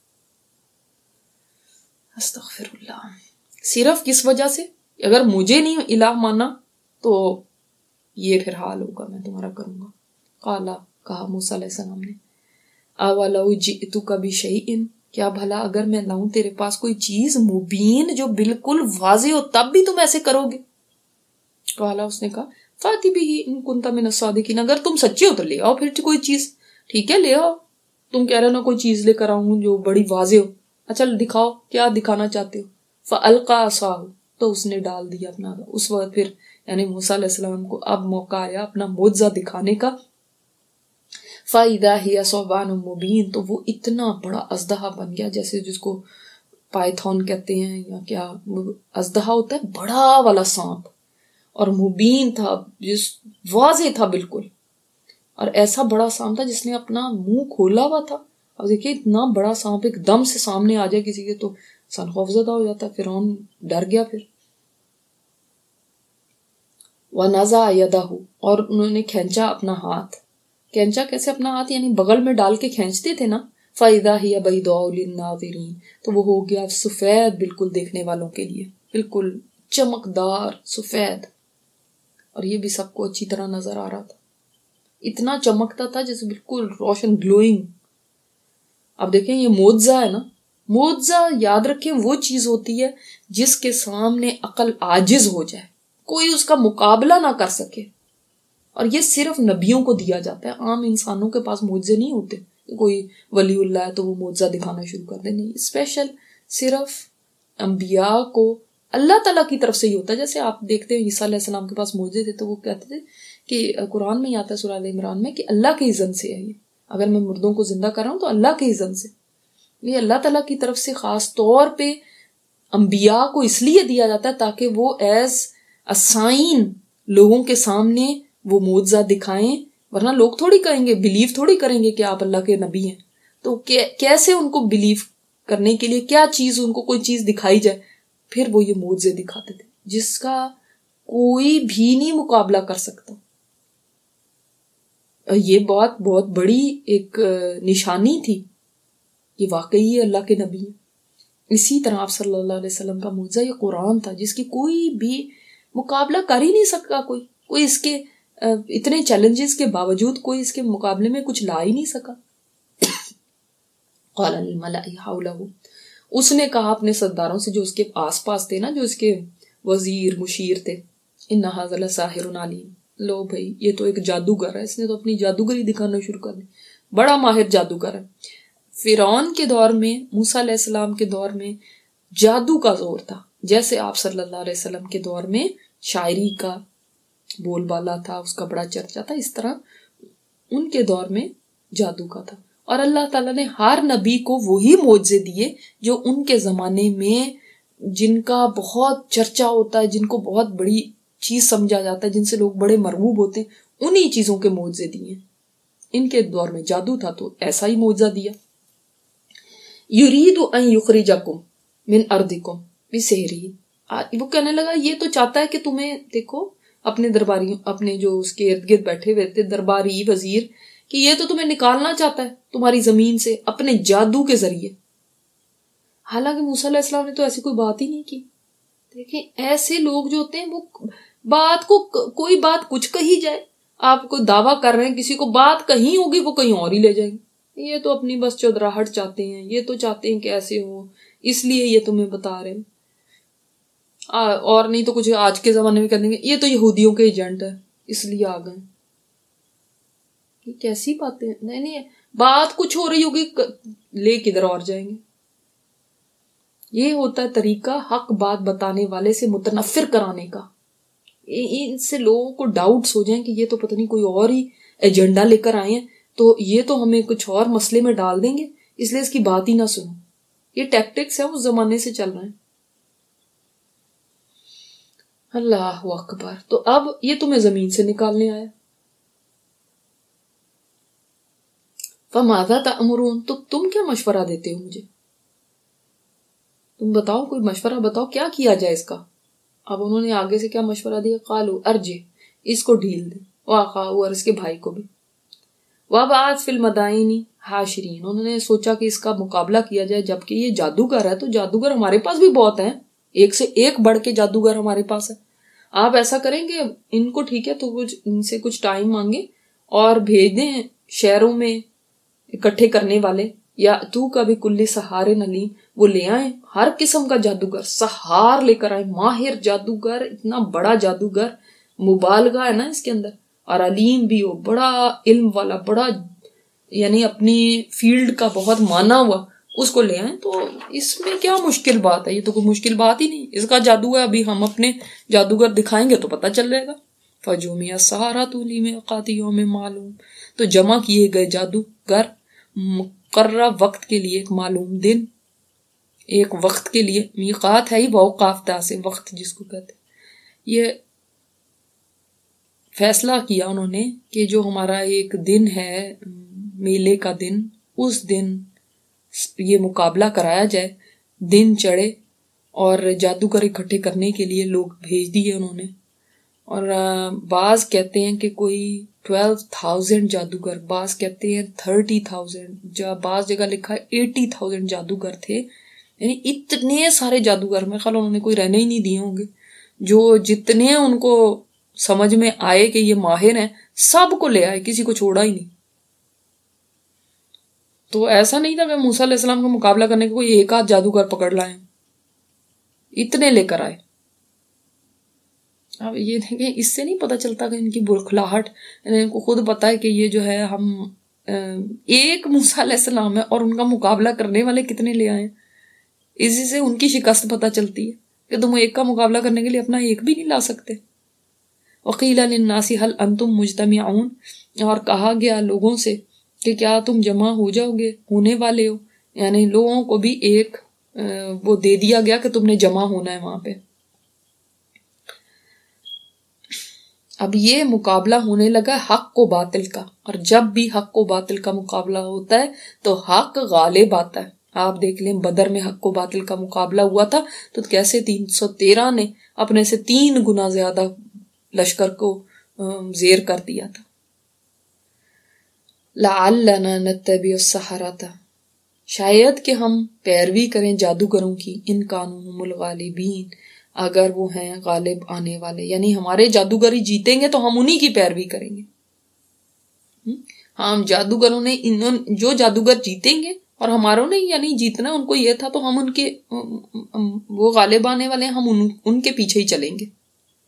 استغفر اللہ. صرف کس وجہ سے؟ اگر مجھے نہیں الہ مانا تو یہ پھر حال ہوگا، میں تمہارا کروں گا. قالا، کہا موسیٰ علیہ السلام نے، اولو جئتک بشیء، کیا بھلا اگر میں لاؤں تیرے پاس کوئی چیز مبین جو بالکل واضح ہو تب بھی تم ایسے کرو گے؟ قالا، اس نے کہا، فاتی بہ ان کنت من الصادقین، اگر تم سچے ہو تو لے آؤ پھر کوئی چیز. ٹھیک ہے، لے آؤ، تم کہہ رہے ہو نا کوئی چیز لے کر آؤں جو بڑی واضح ہو، اچھا دکھاؤ کیا دکھانا چاہتے ہو. فالقى عصاه، تو اس نے ڈال دیا اپنا. اس وقت پھر یعنی موسیٰ علیہ السلام کو اب موقع آیا اپنا معجزہ دکھانے کا. فَإِذَا هِيَ ثُعْبَانٌ مُبِينٌ، تو وہ اتنا بڑا اژدہا بن گیا، جیسے جس کو پائتھون کہتے ہیں یا کیا، اژدہا ہوتا ہے بڑا والا سانپ، اور مبین تھا، جس واضح تھا بالکل، اور ایسا بڑا سانپ تھا جس نے اپنا منہ کھولا ہوا تھا. اب دیکھیے اتنا بڑا سانپ ایک دم سے سامنے آ جائے کسی کے تو انسان خوفزدہ ہو جاتا ہے. فرعون ڈر گیا پھر. وَنَزَعَ يَدَهُ، اور انہوں نے کھینچا اپنا ہاتھ. کھینچا کیسے اپنا ہاتھ؟ یعنی بغل میں ڈال کے کھینچتے تھے نا. فَإِذَا هِيَ بَيْضَاءُ لِلنَّاظِرِينَ، تو وہ ہو گیا سفید بالکل دیکھنے والوں کے لیے، بالکل چمکدار سفید، اور یہ بھی سب کو اچھی طرح نظر آ رہا تھا. اتنا چمکتا تھا جیسے بالکل روشن گلوئنگ. اب دیکھیں یہ معجزہ ہے نا، معجزہ یاد رکھیں وہ چیز ہوتی ہے جس کے سامنے عقل عاجز ہو جائے، کوئی اس کا مقابلہ نہ کر سکے. اور یہ صرف نبیوں کو دیا جاتا ہے، عام انسانوں کے پاس معجزے نہیں ہوتے. کوئی ولی اللہ ہے تو وہ معجزہ دکھانا شروع کر دے، نہیں، اسپیشل صرف انبیاء کو اللہ تعالیٰ کی طرف سے ہی ہوتا ہے. جیسے آپ دیکھتے ہیں عیسیٰ علیہ السلام کے پاس معجزے تھے تو وہ کہتے تھے کہ قرآن میں ہی آتا ہے سورہ ال عمران میں کہ اللہ کے اذن سے ہے، یہ اگر میں مردوں کو زندہ کر رہا ہوں تو اللہ کے اذن سے. یہ اللہ تعالیٰ کی طرف سے خاص طور پہ انبیاء کو اس لیے دیا جاتا ہے تاکہ وہ ایز اسائن لوگوں کے سامنے وہ معجزہ دکھائیں، ورنہ لوگ تھوڑی کہیں گے، بلیو تھوڑی کریں گے کہ آپ اللہ کے نبی ہیں. تو کیسے ان کو بلیو کرنے کے لیے کیا چیز، ان کو کوئی چیز دکھائی جائے، پھر وہ یہ معجزے دکھاتے تھے جس کا کوئی بھی نہیں مقابلہ کر سکتا. یہ بہت بہت بڑی ایک نشانی تھی کہ واقعی اللہ کے نبی ہیں. اسی طرح آپ صلی اللہ علیہ وسلم کا معجزہ یہ قرآن تھا جس کی کوئی بھی مقابلہ کر ہی نہیں سکا. کوئی اس کے اتنے چیلنجز کے باوجود کوئی اس کے مقابلے میں کچھ لا ہی نہیں سکا. قال للملأ حوله، اس نے کہا اپنے سرداروں سے جو اس کے آس پاس تھے نا، جو اس کے وزیر مشیر تھے، ان ھذا لساحر علیم، لو بھائی یہ تو ایک جادوگر ہے، اس نے تو اپنی جادوگری دکھانا شروع کر دی، بڑا ماہر جادوگر ہے. فرعون کے دور میں، موسیٰ علیہ السلام کے دور میں جادو کا زور تھا، جیسے آپ صلی اللہ علیہ وسلم کے دور میں شاعری کا بول بالا تھا، اس کا بڑا چرچا تھا، اس طرح ان کے دور میں جادو کا تھا. اور اللہ تعالیٰ نے ہر نبی کو وہی معجزے دیے جو ان کے زمانے میں جن کا بہت چرچا ہوتا ہے، جن کو بہت بڑی چیز سمجھا جاتا ہے، جن سے لوگ بڑے مرغوب ہوتے ہیں، انہی چیزوں کے معجزے دیے. ان کے دور میں جادو تھا تو ایسا ہی معجزہ دیا. یرید ان یخرجکم من ارضکم بسحرہ، وہ کہنے لگا یہ تو چاہتا ہے کہ تمہیں، دیکھو اپنے درباری، اپنے جو اس کے ارد گرد بیٹھے ہوئے تھے درباری وزیر، کہ یہ تو تمہیں نکالنا چاہتا ہے تمہاری زمین سے اپنے جادو کے ذریعے. حالانکہ موسیٰ علیہ السلام نے تو ایسی کوئی بات ہی نہیں کی. دیکھیں ایسے لوگ جو ہوتے ہیں وہ بات کو، کوئی بات کچھ کہی جائے، آپ کو دعویٰ کر رہے ہیں کسی کو، بات کہیں ہوگی وہ کہیں اور ہی لے جائیں گے. یہ تو اپنی بس چودراہٹ چاہتے ہیں، یہ تو چاہتے ہیں کہ ایسے ہو، اس لیے یہ تمہیں بتا رہے ہیں. اور نہیں تو کچھ آج کے زمانے میں کہہ دیں گے یہ تو یہودیوں کے ایجنٹ ہے اس لیے آ گئے. یہ کیسی باتیں؟ نہیں، بات کچھ ہو رہی ہوگی، لے کدھر اور جائیں گے. یہ ہوتا ہے طریقہ حق بات بتانے والے سے متنفر کرانے کا. ان سے لوگوں کو ڈاؤٹس ہو جائیں کہ یہ تو پتہ نہیں کوئی اور ہی ایجنڈا لے کر آئے ہیں، تو یہ تو ہمیں کچھ اور مسئلے میں ڈال دیں گے، اس لیے اس کی بات ہی نہ سنو. یہ ٹیکٹکس ہیں اس زمانے سے چل رہے ہیں. اللہ اکبر. تو اب یہ تمہیں زمین سے نکالنے آیا. فماذا تأمرون، تو تم کیا مشورہ دیتے ہو مجھے؟ تم بتاؤ، کوئی مشورہ بتاؤ، کیا کیا جائے اس کا. اب انہوں نے آگے سے کیا مشورہ دیا؟ قالو ارجع، اس کو ڈھیل دے، واخاہ، اور اس کے بھائی کو بھی. وابعث فی المدائن حاشرین، انہوں نے سوچا کہ اس کا مقابلہ کیا جائے، جبکہ یہ جادوگر ہے تو جادوگر ہمارے پاس بھی بہت ہیں، ایک سے ایک بڑھ کے جادوگر ہمارے پاس ہے. آپ ایسا کریں کہ ان کو ٹھیک ہے تو کچھ ان سے کچھ ٹائم مانگے اور بھیج دیں شہروں میں اکٹھے کرنے والے، یا تو کا بھی کل سحار نلیم، وہ لے آئیں ہر قسم کا جادوگر، سحار لے کر آئیں، ماہر جادوگر، اتنا بڑا جادوگر، مبالغہ ہے نا اس کے اندر، اور علیم بھی ہو، بڑا علم والا، بڑا یعنی اپنی فیلڈ کا بہت مانا ہوا، اس کو لے آئیں. تو اس میں کیا مشکل بات ہے؟ یہ تو کوئی مشکل بات ہی نہیں، اس کا جادو ہے، ابھی ہم اپنے جادوگر دکھائیں گے تو پتہ چل جائے گا. فجومیہ السحرۃ لمیقات یوم معلوم، تو جمع کیے گئے جادوگر مقررہ وقت کے لیے، ایک معلوم دن، ایک وقت کے لیے. میقات ہے ہی اوقاف دا سے، وقت جس کو کہتے ہیں. یہ فیصلہ کیا انہوں نے کہ جو ہمارا ایک دن ہے میلے کا دن، اس دن یہ مقابلہ کرایا جائے. دن چڑھے اور جادوگر اکٹھے کرنے کے لیے لوگ بھیج دیے انہوں نے. اور بعض کہتے ہیں کہ کوئی 12,000 جادوگر، بعض کہتے ہیں 30,000، بعض جگہ لکھا ہے 80,000 جادوگر تھے. یعنی اتنے سارے جادوگر، میں خیال انہوں نے کوئی رہنے ہی نہیں دیے ہوں گے. جو جتنے ان کو سمجھ میں آئے کہ یہ ماہر ہیں، سب کو لے آئے، کسی کو چھوڑا ہی نہیں. تو ایسا نہیں تھا کہ موسیٰ علیہ السلام کا مقابلہ کرنے کے کوئی ایک آدھ جادوگر پکڑ لائے، اتنے لے کر آئے. اب یہ دیکھیں، اس سے نہیں پتہ چلتا کہ ان کی برکھلاہٹ، ان کو خود پتا ہے کہ یہ جو ہے ہم ایک موسیٰ علیہ السلام ہے اور ان کا مقابلہ کرنے والے کتنے لے آئے. اسی سے ان کی شکست پتہ چلتی ہے کہ تم ایک کا مقابلہ کرنے کے لیے اپنا ایک بھی نہیں لا سکتے. وقیل للناس هل انتم مجتمعون، اور کہا گیا لوگوں سے کہ کیا تم جمع ہو جاؤ گے، ہونے والے ہو. یعنی لوگوں کو بھی ایک وہ دے دیا گیا کہ تم نے جمع ہونا ہے وہاں پہ. اب یہ مقابلہ ہونے لگا حق و باطل کا، اور جب بھی حق و باطل کا مقابلہ ہوتا ہے تو حق غالب آتا ہے. آپ دیکھ لیں بدر میں حق و باطل کا مقابلہ ہوا تھا تو کیسے 313 نے اپنے سے 3 گنا زیادہ لشکر کو زیر کر دیا تھا. لعلنا نتبع السحرۃ، شاید کہ ہم پیروی کریں جادوگروں کی، ان کانوا هم الغالبین، اگر وہ ہیں غالب آنے والے. یعنی ہمارے جادوگر ہی جیتیں گے تو ہم انہی کی پیروی کریں گے. ہم جادوگروں نے جو جادوگر جیتیں گے اور ہماروں نے یعنی جیتنا ان کو یہ تھا، تو ہم ان کے وہ غالب آنے والے ہیں، ہم ان کے پیچھے ہی چلیں گے.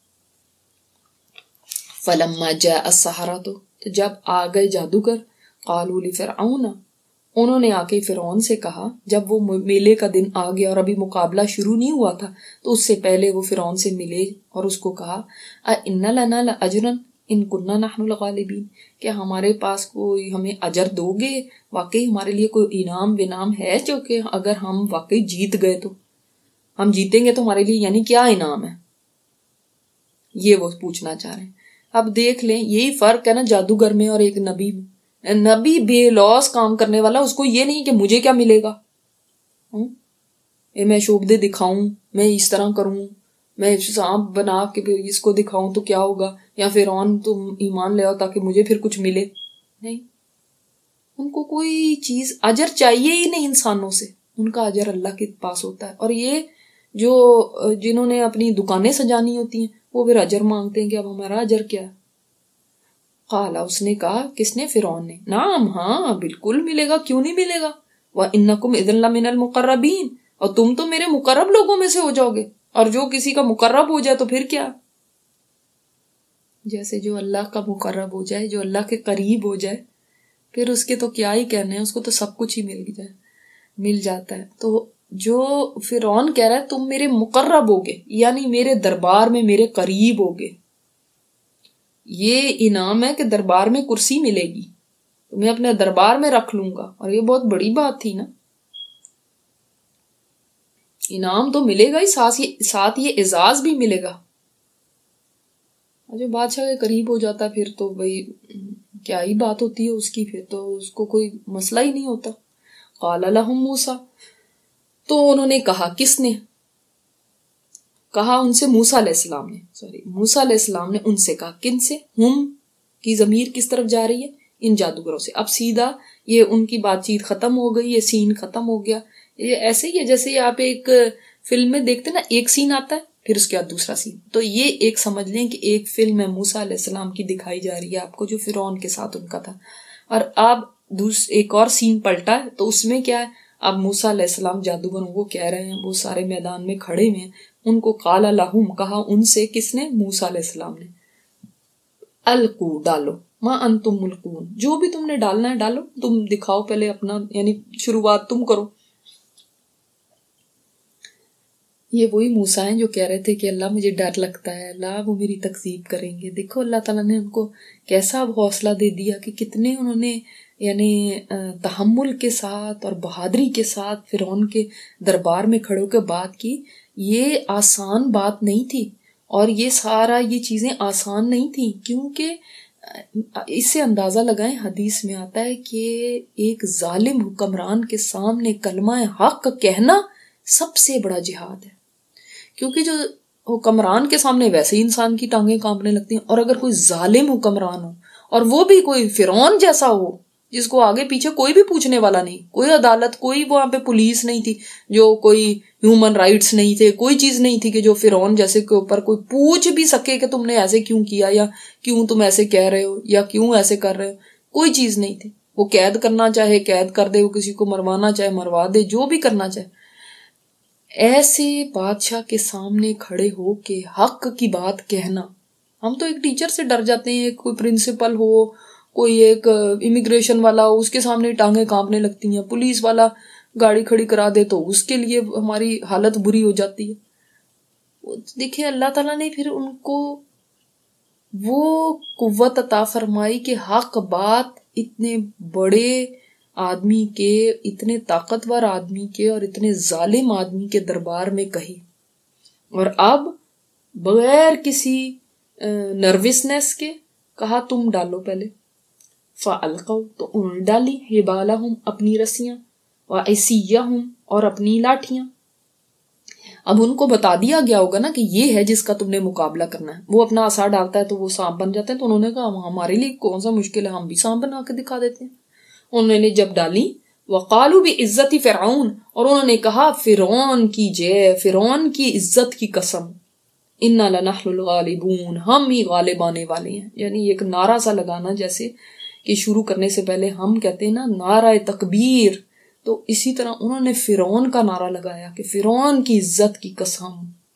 فلما جاء السحرۃ، تو جب آ گئے جادوگر، قالوا لفرعون، انہوں نے آ کے فرعون سے کہا، جب وہ میلے کا دن آ گیا اور ابھی مقابلہ شروع نہیں ہوا تھا تو اس سے پہلے وہ فرعون سے ملے اور اس کو کہا ان لنا لاجرا ان كنا نحن الغالبین، کہ ہمارے پاس کوئی ہمیں اجر دو گے، واقعی ہمارے لیے کوئی انعام بنام ہے جو کہ اگر ہم واقعی جیت گئے تو ہم جیتیں گے تو ہمارے لیے یعنی کیا انعام ہے، یہ وہ پوچھنا چاہ رہے ہیں. اب دیکھ لیں یہی فرق ہے نا جادوگر میں اور ایک نبی میں. نبی بے لوس کام کرنے والا، اس کو یہ نہیں کہ مجھے کیا ملے گا، میں شوبدے دکھاؤں، میں اس طرح کروں، میں سانپ بنا کے پھر اس کو دکھاؤں تو کیا ہوگا، یا فرعون تم ایمان لے آؤ تاکہ مجھے پھر کچھ ملے. نہیں، ان کو کوئی چیز اجر چاہیے ہی نہیں انسانوں سے، ان کا اجر اللہ کے پاس ہوتا ہے. اور یہ جو جنہوں نے اپنی دکانیں سجانی ہوتی ہیں وہ پھر اجر مانگتے ہیں کہ اب ہمارا اجر کیا ہے. قالا، اس نے کہا، کس نے؟ فرعون نے. نعم، ہاں بالکل ملے گا، کیوں نہیں ملے گا. وَإِنَّكُمْ إِذًا لَمِنَ الْمُقَرَّبِينَ، اور تم تو میرے مقرب لوگوں میں سے ہو جاؤ گے. اور جو کسی کا مقرب ہو جائے تو پھر کیا، جیسے جو اللہ کا مقرب ہو جائے، جو اللہ کے قریب ہو جائے، پھر اس کے تو کیا ہی کہنے ہیں، اس کو تو سب کچھ ہی مل جاتا ہے. تو جو فرعون کہہ رہا ہے تم میرے مقرب ہوگے، یعنی میرے دربار میں میرے قریب ہوگے، یہ انعام ہے کہ دربار میں کرسی ملے گی، تمہیں اپنے دربار میں رکھ لوں گا. اور یہ بہت بڑی بات تھی نا، انعام تو ملے گا ہی، ساتھ یہ اعزاز بھی ملے گا. جو بادشاہ کے قریب ہو جاتا ہے پھر تو بھائی کیا ہی بات ہوتی ہے اس کی، پھر تو اس کو کوئی مسئلہ ہی نہیں ہوتا. قال لهم موسیٰ، تو انہوں نے کہا، کس نے کہا؟ ان سے موسیٰ علیہ السلام نے، موسیٰ علیہ السلام نے ان سے کہا. کن سے؟ ہم کی ضمیر کس طرف جا رہی ہے؟ ان جادوگروں سے. اب سیدھا یہ ان کی بات چیت ختم ہو گئی، یہ سین ختم ہو گیا. یہ ایسے ہی ہے جیسے آپ ایک فلم میں دیکھتے نا، ایک سین آتا ہے پھر اس کے بعد دوسرا سین. تو یہ ایک سمجھ لیں کہ ایک فلم ہے موسیٰ علیہ السلام کی دکھائی جا رہی ہے آپ کو، جو فرعون کے ساتھ ان کا تھا. اور اب ایک اور سین پلٹا ہے، تو اس میں کیا ہے، اب موسیٰ علیہ السلام جادوگروں کو کہہ رہے ہیں، وہ سارے میدان میں کھڑے ہوئے ہیں، ان کو قال لہم، کہا ان سے. کس نے؟ موسیٰ علیہ السلام نے. القو، ڈالو، ما انتم ملقون، جو بھی تم نے ڈالنا ہے ڈالو، تم دکھاؤ پہلے اپنا، یعنی شروعات تم کرو. یہ وہی موسیٰ ہیں جو کہہ رہے تھے کہ اللہ مجھے ڈر لگتا ہے، اللہ وہ میری تکذیب کریں گے. دیکھو اللہ تعالیٰ نے ان کو کیسا حوصلہ دے دیا کہ کتنے انہوں نے یعنی تحمل کے ساتھ اور بہادری کے ساتھ فرعون کے دربار میں کھڑے ہو کے بات کی. یہ آسان بات نہیں تھی، اور یہ سارا یہ چیزیں آسان نہیں تھیں، کیونکہ اس سے اندازہ لگائیں، حدیث میں آتا ہے کہ ایک ظالم حکمران کے سامنے کلمہ حق کہنا سب سے بڑا جہاد ہے. کیونکہ جو حکمران کے سامنے ویسے ہی انسان کی ٹانگیں کانپنے لگتی ہیں، اور اگر کوئی ظالم حکمران ہو اور وہ بھی کوئی فرعون جیسا ہو جس کو آگے پیچھے کوئی بھی پوچھنے والا نہیں، کوئی عدالت، کوئی وہاں پہ پولیس نہیں تھی، جو کوئی ہیومن رائٹس نہیں تھے، کوئی چیز نہیں تھی کہ جو فرعون جیسے کے اوپر کوئی پوچھ بھی سکے کہ تم نے ایسے کیوں کیا، یا کیوں تم ایسے کہہ رہے ہو، یا کیوں ایسے کر رہے ہو. کوئی چیز نہیں تھی. وہ قید کرنا چاہے قید کر دے، وہ کسی کو مروانا چاہے مروا دے، جو بھی کرنا چاہے. ایسے بادشاہ کے سامنے کھڑے ہو کے حق کی بات کہنا، ہم تو ایک ٹیچر سے ڈر جاتے ہیں، کوئی پرنسپل ہو، کوئی ایک امیگریشن والا ہو، اس کے سامنے ٹانگیں کانپنے لگتی ہیں، پولیس والا گاڑی کھڑی کرا دے تو اس کے لیے ہماری حالت بری ہو جاتی ہے. دیکھیں اللہ تعالیٰ نے پھر ان کو وہ قوت عطا فرمائی کہ حق بات اتنے بڑے آدمی کے، اتنے طاقتور آدمی کے اور اتنے ظالم آدمی کے دربار میں کہی. اور اب بغیر کسی نروسنس کے کہا تم ڈالو پہلے. فَأَلْقَوْا، تو انہوں نے ڈالی، حِبَالَهُمْ، اپنی رسیاں، وَعِصِيَّهُمْ، اور اپنی لاٹھیاں. اب ان کو بتا دیا گیا ہوگا نا کہ یہ ہے جس کا تم نے مقابلہ کرنا ہے. وہ اپنا عصا ڈالتا ہے تو وہ سانپ بن جاتے ہیں، تو انہوں نے کہا ہمارے لیے کون سا مشکل ہے، ہم بھی سانپ بنا کے دکھا دیتے ہیں. انہوں نے جب ڈالی، وَقَالُوا بِعِزَّةِ فِرْعَوْنَ، اور انہوں نے کہا فرعون کی جے، فرعون کی عزت کی قسم، اِنَّا لَنَحْنُ الْغَالِبُونَ، ہم ہی غالب آنے والے ہیں. یعنی ایک نعرہ سا لگانا، جیسے کہ شروع کرنے سے پہلے ہم کہتے ہیں نا نعرہ تکبیر، تو اسی طرح انہوں نے فرعون کا نعرہ لگایا کہ فرعون کی عزت کی قسم.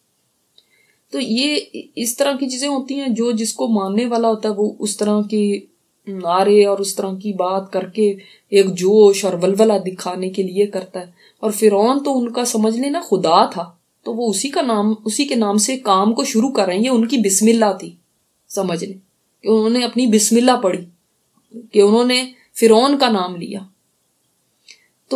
تو یہ اس طرح کی چیزیں ہوتی ہیں، جو جس کو ماننے والا ہوتا ہے وہ اس طرح کی نعرے اور اس طرح کی بات کر کے ایک جوش اور ولولہ دکھانے کے لیے کرتا ہے. اور فرعون تو ان کا سمجھ لینا خدا تھا، تو وہ اسی کے نام سے کام کو شروع کر رہے ہیں. یہ ان کی بسم اللہ تھی، سمجھ لیں کہ انہوں نے اپنی بسم اللہ پڑھی، کہ انہوں نے فرعون کا نام لیا. تو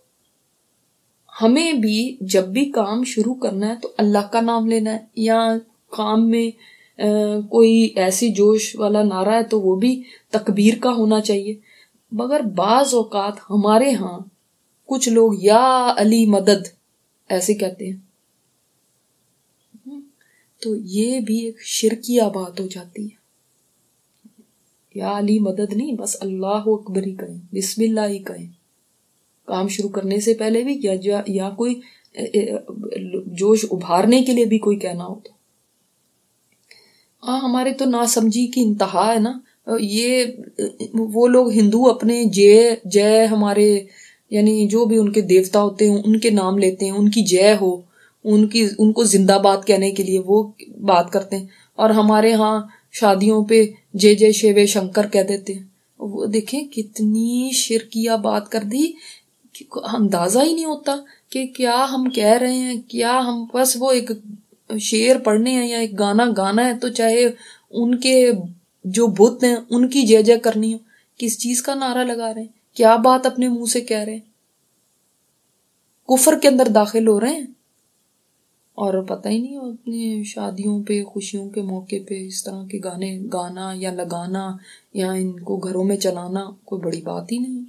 ہمیں بھی جب بھی کام شروع کرنا ہے تو اللہ کا نام لینا ہے، یا کام میں کوئی ایسی جوش والا نعرہ ہے تو وہ بھی تکبیر کا ہونا چاہیے. مگر بعض اوقات ہمارے ہاں کچھ لوگ یا علی مدد ایسے کہتے ہیں، تو یہ بھی ایک شرکیہ بات ہو جاتی ہے. یا علی مدد نہیں، بس اللہ اکبر ہی کہیں، بسم اللہ ہی کہیں کام شروع کرنے سے پہلے بھی، یا کوئی جوش ابھارنے کے لیے بھی کوئی کہنا ہو تو. ہمارے تو ناسمجھی کی انتہا ہے نا. یہ وہ لوگ ہندو اپنے جے ہمارے، یعنی جو بھی ان کے دیوتا ہوتے ہیں ان کے نام لیتے ہیں، ان کی جے ہو، ان کو زندہ باد کہنے کے لیے وہ بات کرتے ہیں. اور ہمارے ہاں شادیوں پہ جے شیوے شنکر کہہ دیتے ہیں. وہ دیکھیں کتنی شرکیہ بات کر دی، اندازہ ہی نہیں ہوتا کہ کیا ہم کہہ رہے ہیں، کیا ہم بس وہ ایک شعر پڑھنے ہیں یا ایک گانا گانا ہے تو چاہے ان کے جو بت ہیں ان کی جے جے کرنی ہو، کس چیز کا نعرہ لگا رہے ہیں، کیا بات اپنے منہ سے کہہ رہے ہیں، کفر کے اندر داخل ہو رہے ہیں اور پتہ ہی نہیں اپنے شادیوں پہ خوشیوں کے موقع پہ اس طرح کے گانے گانا یا لگانا یا ان کو گھروں میں چلانا کوئی بڑی بات ہی نہیں،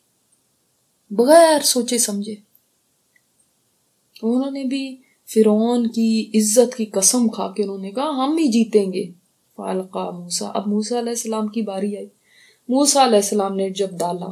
بغیر سوچے سمجھے۔ انہوں نے بھی فرعون کی عزت کی قسم کھا کے انہوں نے کہا ہم ہی جیتیں گے۔ فالقا موسیٰ، اب موسیٰ علیہ السلام کی باری آئی۔ موسیٰ علیہ السلام نے جب ڈالا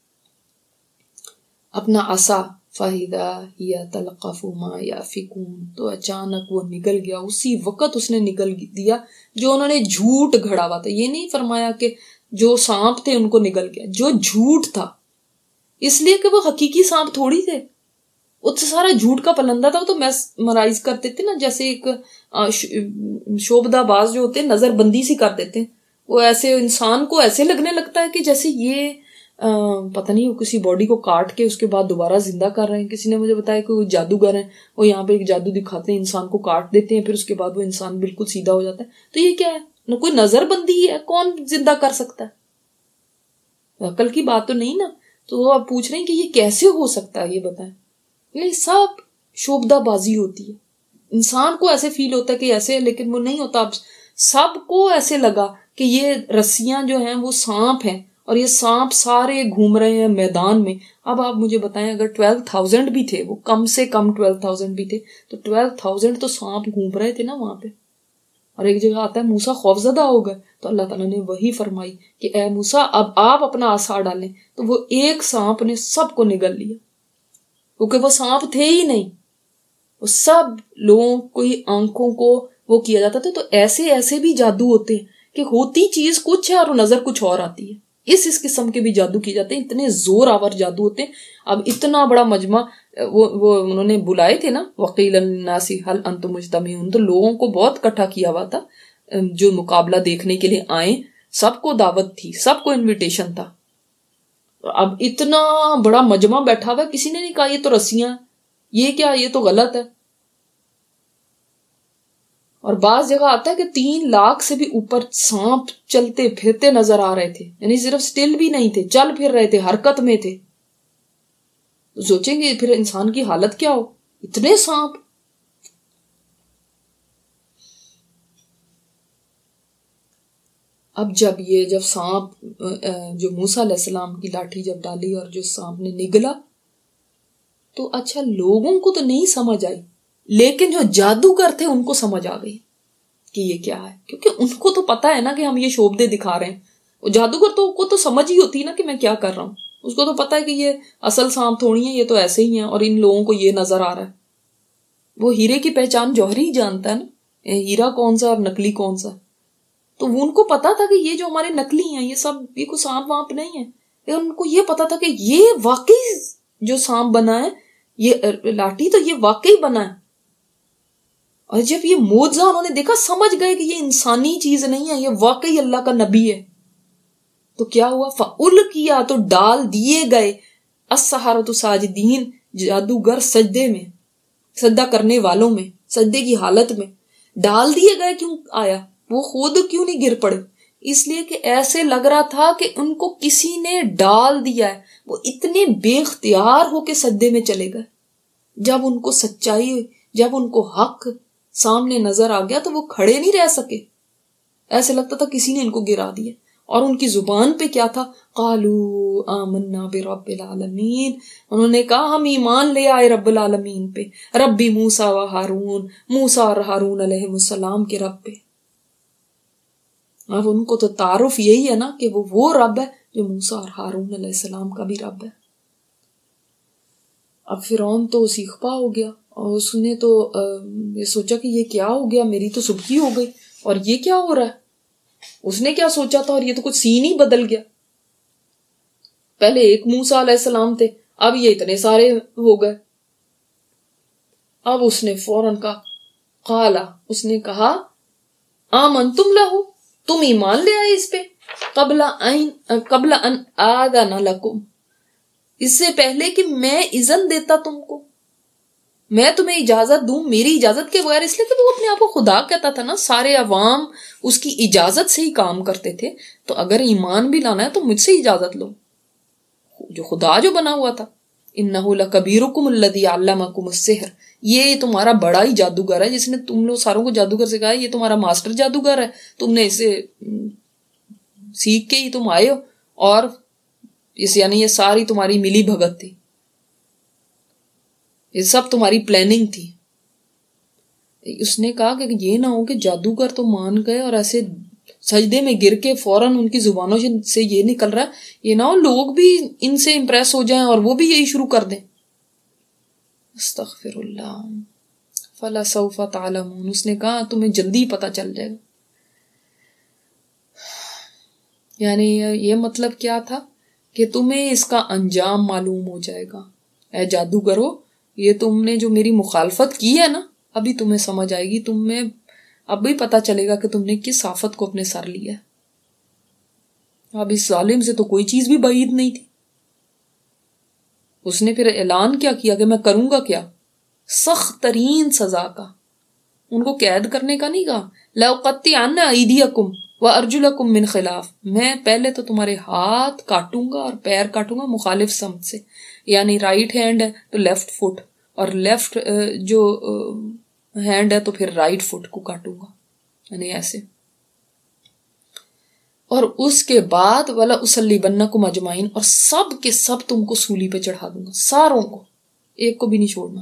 اپنا عصا فَإِذَا هِيَ تَلْقَفُ مَا يَأْفِكُونَ، تو اچانک وہ نگل گیا، اسی وقت اس نے نگل دیا جو انہوں نے جھوٹ گھڑا ہوا تھا۔ یہ نہیں فرمایا کہ جو سانپ تھے ان کو نگل گیا، جو جھوٹ تھا، اس لیے کہ وہ حقیقی سانپ تھوڑی تھے، اس سے سارا جھوٹ کا پلندہ تھا۔ وہ تو میسمرائز کرتے تھے نا، جیسے ایک شوبدہ باز جو ہوتے ہیں نظر بندی سی کر دیتے ہیں، وہ ایسے انسان کو ایسے لگنے لگتا ہے کہ جیسے یہ پتہ نہیں وہ کسی باڈی کو کاٹ کے اس کے بعد دوبارہ زندہ کر رہے ہیں۔ کسی نے مجھے بتایا کہ وہ جادوگر ہیں، وہ یہاں پہ ایک جادو دکھاتے ہیں، انسان کو کاٹ دیتے ہیں، پھر اس کے بعد وہ انسان بالکل سیدھا ہو جاتا ہے۔ تو یہ کیا ہے؟ نہ کوئی نظر بندی ہے، کون زندہ کر سکتا ہے؟ عقل کی بات تو نہیں نا۔ تو وہ آپ پوچھ رہے ہیں کہ یہ کیسے ہو سکتا ہے، یہ بتائیں۔ یہ سب شوبدہ بازی ہوتی ہے، انسان کو ایسے فیل ہوتا ہے کہ ایسے ہے، لیکن وہ نہیں ہوتا۔ اب سب کو ایسے لگا کہ یہ رسیاں جو ہیں وہ سانپ ہیں، اور یہ سانپ سارے گھوم رہے ہیں میدان میں۔ اب آپ مجھے بتائیں اگر 12,000 بھی تھے، وہ کم سے کم 12,000 بھی تھے، تو 12,000 تو سانپ گھوم رہے تھے نا وہاں پہ۔ اور ایک جگہ آتا ہے موسیٰ خوفزدہ ہو گئے، تو اللہ تعالیٰ نے وہی فرمائی کہ اے موسیٰ اب آپ اپنا عصا ڈالیں، تو وہ ایک سانپ نے سب کو نگل لیا، کیونکہ وہ سانپ تھے ہی نہیں، وہ سب لوگوں کو آنکھوں کو وہ کیا جاتا تھا۔ تو ایسے ایسے بھی جادو ہوتے ہیں کہ ہوتی چیز کچھ ہے اور نظر کچھ اور آتی ہے۔ اس قسم کے بھی جادو کیے جاتے ہیں، اتنے زور آور جادو ہوتے ہیں۔ اب اتنا بڑا مجمع وہ انہوں نے بلائے تھے نا، وقیل الناس هل انتم مجتمعون، تو لوگوں کو بہت اکٹھا کیا ہوا تھا جو مقابلہ دیکھنے کے لیے آئیں، سب کو دعوت تھی، سب کو انویٹیشن تھا۔ اب اتنا بڑا مجمع بیٹھا ہوا، کسی نے نہیں کہا یہ تو رسیاں، یہ کیا، یہ تو غلط ہے۔ اور بعض جگہ آتا ہے کہ 3 لاکھ سے بھی اوپر سانپ چلتے پھرتے نظر آ رہے تھے، یعنی صرف سٹل بھی نہیں تھے، چل پھر رہے تھے، حرکت میں تھے۔ تو سوچیں گے پھر انسان کی حالت کیا ہو، اتنے سانپ۔ اب جب سانپ جو موسیٰ علیہ السلام کی لاٹھی جب ڈالی اور جو سانپ نے نگلا، تو اچھا لوگوں کو تو نہیں سمجھ آئی، لیکن جو جادوگر تھے ان کو سمجھ آ گئی کہ یہ کیا ہے، کیونکہ ان کو تو پتا ہے نا کہ ہم یہ شوبدے دکھا رہے ہیں۔ وہ جادوگر تو سمجھ ہی ہوتی ہے نا کہ میں کیا کر رہا ہوں، اس کو تو پتا ہے کہ یہ اصل سانپ تھوڑی ہے، یہ تو ایسے ہی ہیں، اور ان لوگوں کو یہ نظر آ رہا ہے۔ وہ ہیرے کی پہچان جوہری ہی جانتا ہے نا، ہیرا کون سا اور نکلی کون سا۔ تو ان کو پتا تھا کہ یہ جو ہمارے نکلی ہیں یہ سب، یہ کوئی سانپ وانپ نہیں ہے، لیکن ان کو یہ پتا تھا کہ یہ واقعی جو سانپ بنا ہے، یہ لاٹھی تو یہ واقعی بنا ہے۔ اور جب یہ معجزہ انہوں نے دیکھا، سمجھ گئے کہ یہ انسانی چیز نہیں ہے، یہ واقعی اللہ کا نبی ہے۔ تو کیا ہوا؟ فَأُلْقِيَا، تو ڈال دیے گئے، السَّحَرَةُ ساجدین، جادوگر سجدے میں، سجدہ کرنے والوں میں، سجدے کی حالت میں ڈال دیے گئے۔ کیوں آیا؟ وہ خود کیوں نہیں گر پڑے؟ اس لیے کہ ایسے لگ رہا تھا کہ ان کو کسی نے ڈال دیا ہے، وہ اتنے بے اختیار ہو کے سجدے میں چلے گئے۔ جب ان کو سچائی، جب ان کو حق سامنے نظر آ گیا تو وہ کھڑے نہیں رہ سکے، ایسے لگتا تھا کسی نے ان کو گرا دیا۔ اور ان کی زبان پہ کیا تھا؟ قالوا آمنا برب العالمین، انہوں نے کہا ہم ایمان لے آئے رب العالمین پہ، ربی موسیٰ و ہارون، موسیٰ اور ہارون علیہ السلام کے رب پہ۔ اب ان کو تو تعارف یہی ہے نا کہ وہ رب ہے جو موسیٰ اور ہارون علیہ السلام کا بھی رب ہے۔ اب فرعون تو سیخپا ہو گیا، اور اس نے تو یہ سوچا کہ یہ کیا ہو گیا، میری تو سبکی ہو گئی، اور یہ کیا ہو رہا ہے۔ اس نے کیا سوچا تھا، اور یہ تو کچھ سین ہی بدل گیا۔ پہلے ایک موسیٰ علیہ السلام تھے، اب یہ اتنے سارے ہو گئے۔ اب اس نے فوراً کہا، قالا، اس نے کہا، آمنتم لہو، تم ایمان لے آئے اس پہ، قبل ان آذن لکم، اس سے پہلے کہ میں اذن دیتا تم کو۔ میں تمہیں اجازت دوں میری اجازت کے بغیر، اس لیے کہ وہ اپنے آپ کو خدا کہتا تھا نا، سارے عوام اس کی اجازت سے ہی کام کرتے تھے. تو اگر ایمان بھی لانا ہے تو مجھ سے اجازت لو، جو خدا جو بنا ہوا تھا. انہ لکبیرکم الذی علمکم السحر، یہ تمہارا بڑا ہی جادوگر ہے جس نے تم لوگ ساروں کو جادوگر سکھایا، یہ تمہارا ماسٹر جادوگر ہے، تم نے اسے سیکھ کے ہی تم آئے ہو، اور اس یعنی یہ ساری تمہاری ملی بھگت تھی، یہ سب تمہاری پلاننگ تھی. اس نے کہا کہ یہ نہ ہو کہ جادوگر تو مان گئے اور ایسے سجدے میں گر کے فوراً ان کی زبانوں سے یہ نکل رہا ہے، یہ نہ ہو لوگ بھی ان سے امپریس ہو جائیں اور وہ بھی یہی شروع کر دیں. استغفر اللہ. فلسوف تعلمون، اس نے کہا تمہیں جلدی پتہ چل جائے گا. یعنی یہ مطلب کیا تھا کہ تمہیں اس کا انجام معلوم ہو جائے گا. اے جادوگرو، یہ تم نے جو میری مخالفت کی ہے نا، ابھی تمہیں سمجھ آئے گی، تمہیں اب بھی پتہ چلے گا کہ تم نے کس آفت کو اپنے سر لیا ہے. اب اس ظالم سے تو کوئی چیز بھی بعید نہیں تھی. اس نے پھر اعلان کیا کہ میں کروں گا کیا، سخت ترین سزا کا. ان کو قید کرنے کا نہیں کہا، لأقطعن ایدیکم وارجلکم من خلاف، میں پہلے تو تمہارے ہاتھ کاٹوں گا اور پیر کاٹوں گا مخالف سمت سے. یعنی رائٹ ہینڈ ہے تو لیفٹ فٹ، اور لیفٹ جو ہینڈ ہے تو پھر رائٹ فٹ کو کاٹوں گا، یعنی ایسے. اور اس کے بعد ولا اسلیبنکم اجمعین، اور سب کے سب تم کو سولی پہ چڑھا دوں گا، ساروں کو، ایک کو بھی نہیں چھوڑنا.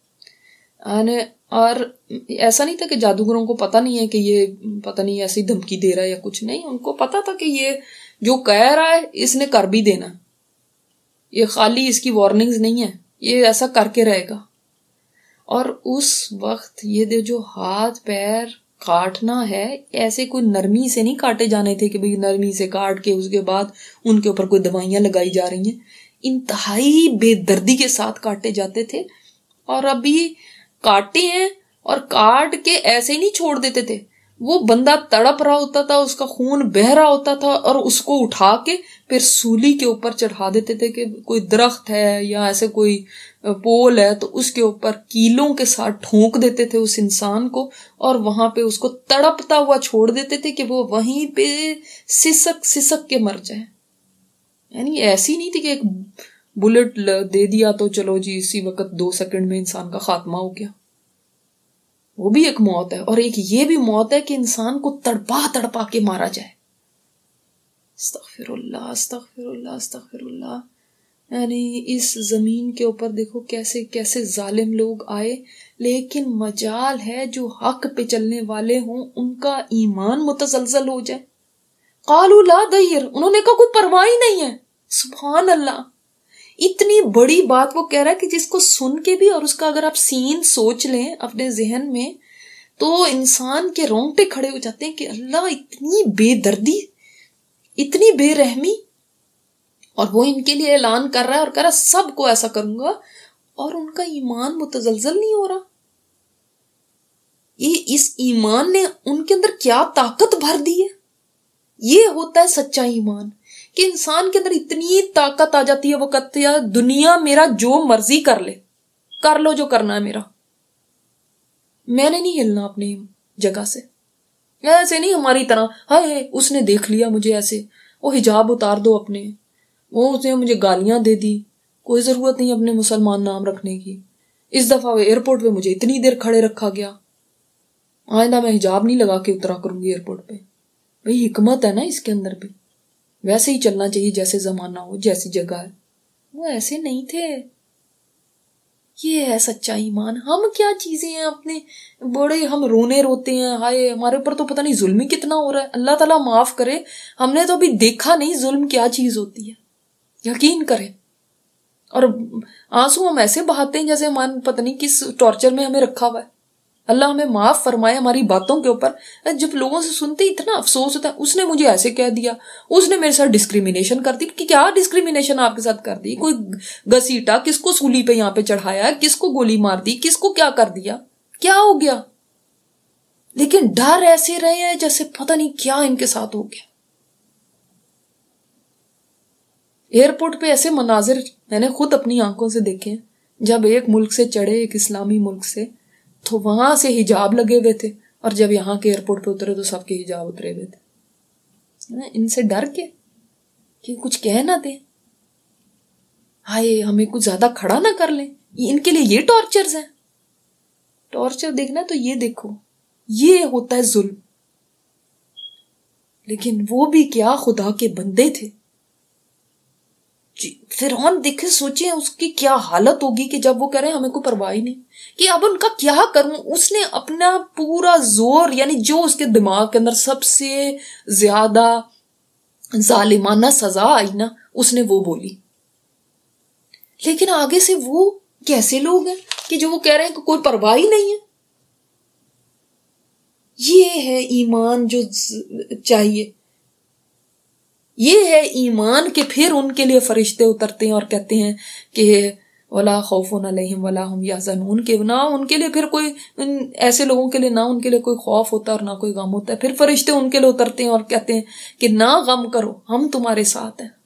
اور ایسا نہیں تھا کہ جادوگروں کو پتہ نہیں ہے کہ یہ پتہ نہیں ایسی دھمکی دے رہا ہے یا کچھ نہیں، ان کو پتہ تھا کہ یہ جو کہہ رہا ہے اس نے کر بھی دینا، یہ خالی اس کی وارننگز نہیں ہے، یہ ایسا کر کے رہے گا. اور اس وقت یہ جو ہاتھ پیر کاٹنا ہے، ایسے کوئی نرمی سے نہیں کاٹے جانے تھے کہ بھئی نرمی سے کاٹ کے اس کے بعد ان کے اوپر کوئی دوائیاں لگائی جا رہی ہیں، انتہائی بے دردی کے ساتھ کاٹے جاتے تھے. اور ابھی کاٹے ہیں اور کاٹ کے ایسے ہی نہیں چھوڑ دیتے تھے، وہ بندہ تڑپ رہا ہوتا تھا، اس کا خون بہہ رہا ہوتا تھا، اور اس کو اٹھا کے پھر سولی کے اوپر چڑھا دیتے تھے کہ کوئی درخت ہے یا ایسے کوئی پول ہے تو اس کے اوپر کیلوں کے ساتھ ٹھونک دیتے تھے اس انسان کو، اور وہاں پہ اس کو تڑپتا ہوا چھوڑ دیتے تھے کہ وہ وہیں پہ سسک سسک کے مر جائے. یعنی ایسی نہیں تھی کہ ایک بلٹ دے دیا تو چلو جی اسی وقت 2 سیکنڈ میں انسان کا خاتمہ ہو گیا. وہ بھی ایک موت ہے، اور ایک یہ بھی موت ہے کہ انسان کو تڑپا تڑپا کے مارا جائے. استغفر اللہ استغفر اللہ استغفر اللہ. یعنی اس زمین کے اوپر دیکھو کیسے کیسے ظالم لوگ آئے، لیکن مجال ہے جو حق پہ چلنے والے ہوں ان کا ایمان متزلزل ہو جائے. قالوا لا دیر، انہوں نے کہا کوئی پرواہ ہی نہیں ہے. سبحان اللہ، اتنی بڑی بات وہ کہہ رہا ہے کہ جس کو سن کے بھی، اور اس کا اگر آپ سین سوچ لیں اپنے ذہن میں تو انسان کے رونگٹے کھڑے ہو جاتے ہیں کہ اللہ اتنی بے دردی، اتنی بے رحمی. اور وہ ان کے لیے اعلان کر رہا ہے اور کہہ رہا سب کو ایسا کروں گا، اور ان کا ایمان متزلزل نہیں ہو رہا. یہ اس ایمان نے ان کے اندر کیا طاقت بھر دی ہے. یہ ہوتا ہے سچا ایمان، کہ انسان کے اندر اتنی طاقت آ جاتی ہے، وہ کہتے ہیں دنیا میرا جو مرضی کر لے، کر لو جو کرنا ہے میرا، میں نے نہیں ہلنا اپنی جگہ سے. ایسے نہیں ہماری طرح ہائے اس نے دیکھ لیا مجھے ایسے، وہ حجاب اتار دو اپنے، وہ اس نے مجھے گالیاں دے دی، کوئی ضرورت نہیں اپنے مسلمان نام رکھنے کی، اس دفعہ ایئرپورٹ پہ مجھے اتنی دیر کھڑے رکھا گیا، آئندہ میں حجاب نہیں لگا کے اترا کروں گی ایئرپورٹ پہ. بھئی حکمت ہے نا اس کے اندر بھی، ویسے ہی چلنا چاہیے جیسے زمانہ ہو، جیسی جگہ ہے. وہ ایسے نہیں تھے. یہ ہے سچا ایمان. ہم کیا چیزیں ہیں اپنے بڑے، ہم رونے روتے ہیں ہائے ہمارے اوپر تو پتہ نہیں ظلم ہی کتنا ہو رہا ہے. اللہ تعالیٰ معاف کرے، ہم نے تو ابھی دیکھا نہیں ظلم کیا چیز ہوتی ہے، یقین کریں. اور آنسو ہم ایسے بہاتے ہیں جیسے ہمارے پتہ نہیں کس ٹارچر میں ہمیں رکھا ہوا ہے. اللہ ہمیں معاف فرمائے ہماری باتوں کے اوپر. جب لوگوں سے سنتے اتنا افسوس ہوتا ہے، اس نے مجھے ایسے کہہ دیا، اس نے میرے ساتھ ڈسکریمنیشن کر دی. کہ کیا ڈسکریمنیشن آپ کے ساتھ کر دی؟ کوئی گھسیٹا، کس کو سولی پہ یہاں پہ چڑھایا، کس کو گولی مار دی، کس کو کیا کر دیا، کیا ہو گیا؟ لیکن ڈر ایسے رہے ہیں جیسے پتہ نہیں کیا ان کے ساتھ ہو گیا. ایئرپورٹ پہ ایسے مناظر میں نے خود اپنی آنکھوں سے دیکھے ہیں جب ایک ملک سے چڑھے، ایک اسلامی ملک سے، تو وہاں سے حجاب لگے ہوئے تھے، اور جب یہاں کے ایئرپورٹ پہ اترے تو سب کے حجاب اترے ہوئے تھے۔ ان سے ڈر کے کہ کچھ کہہ نہ دیں، ہائے ہمیں کچھ زیادہ کھڑا نہ کر لیں، ان کے لیے یہ ٹارچرز ہیں۔ ٹارچر دیکھنا تو یہ دیکھو، یہ ہوتا ہے ظلم۔ لیکن وہ بھی کیا خدا کے بندے تھے۔ فرعون دیکھے، سوچیں اس کی کیا حالت ہوگی کہ جب وہ کہہ رہے ہیں ہمیں کوئی پرواہ ہی نہیں کہ اب ان کا کیا کروں۔ اس نے اپنا پورا زور، یعنی جو اس کے دماغ کے اندر سب سے زیادہ ظالمانہ سزا آئی نا، اس نے وہ بولی۔ لیکن آگے سے وہ کیسے لوگ ہیں کہ جو وہ کہہ رہے ہیں کہ کوئی پرواہ ہی نہیں ہے۔ یہ ہے ایمان جو چاہیے، یہ ہے ایمان کہ پھر ان کے لیے فرشتے اترتے ہیں اور کہتے ہیں کہ ولا خوف علیہم ولا ہم یحزنون، کہ نہ ان کے لیے پھر کوئی، ایسے لوگوں کے لیے نہ ان کے لیے کوئی خوف ہوتا ہے اور نہ کوئی غم ہوتا ہے۔ پھر فرشتے ان کے لیے اترتے ہیں اور کہتے ہیں کہ نہ غم کرو، ہم تمہارے ساتھ ہیں۔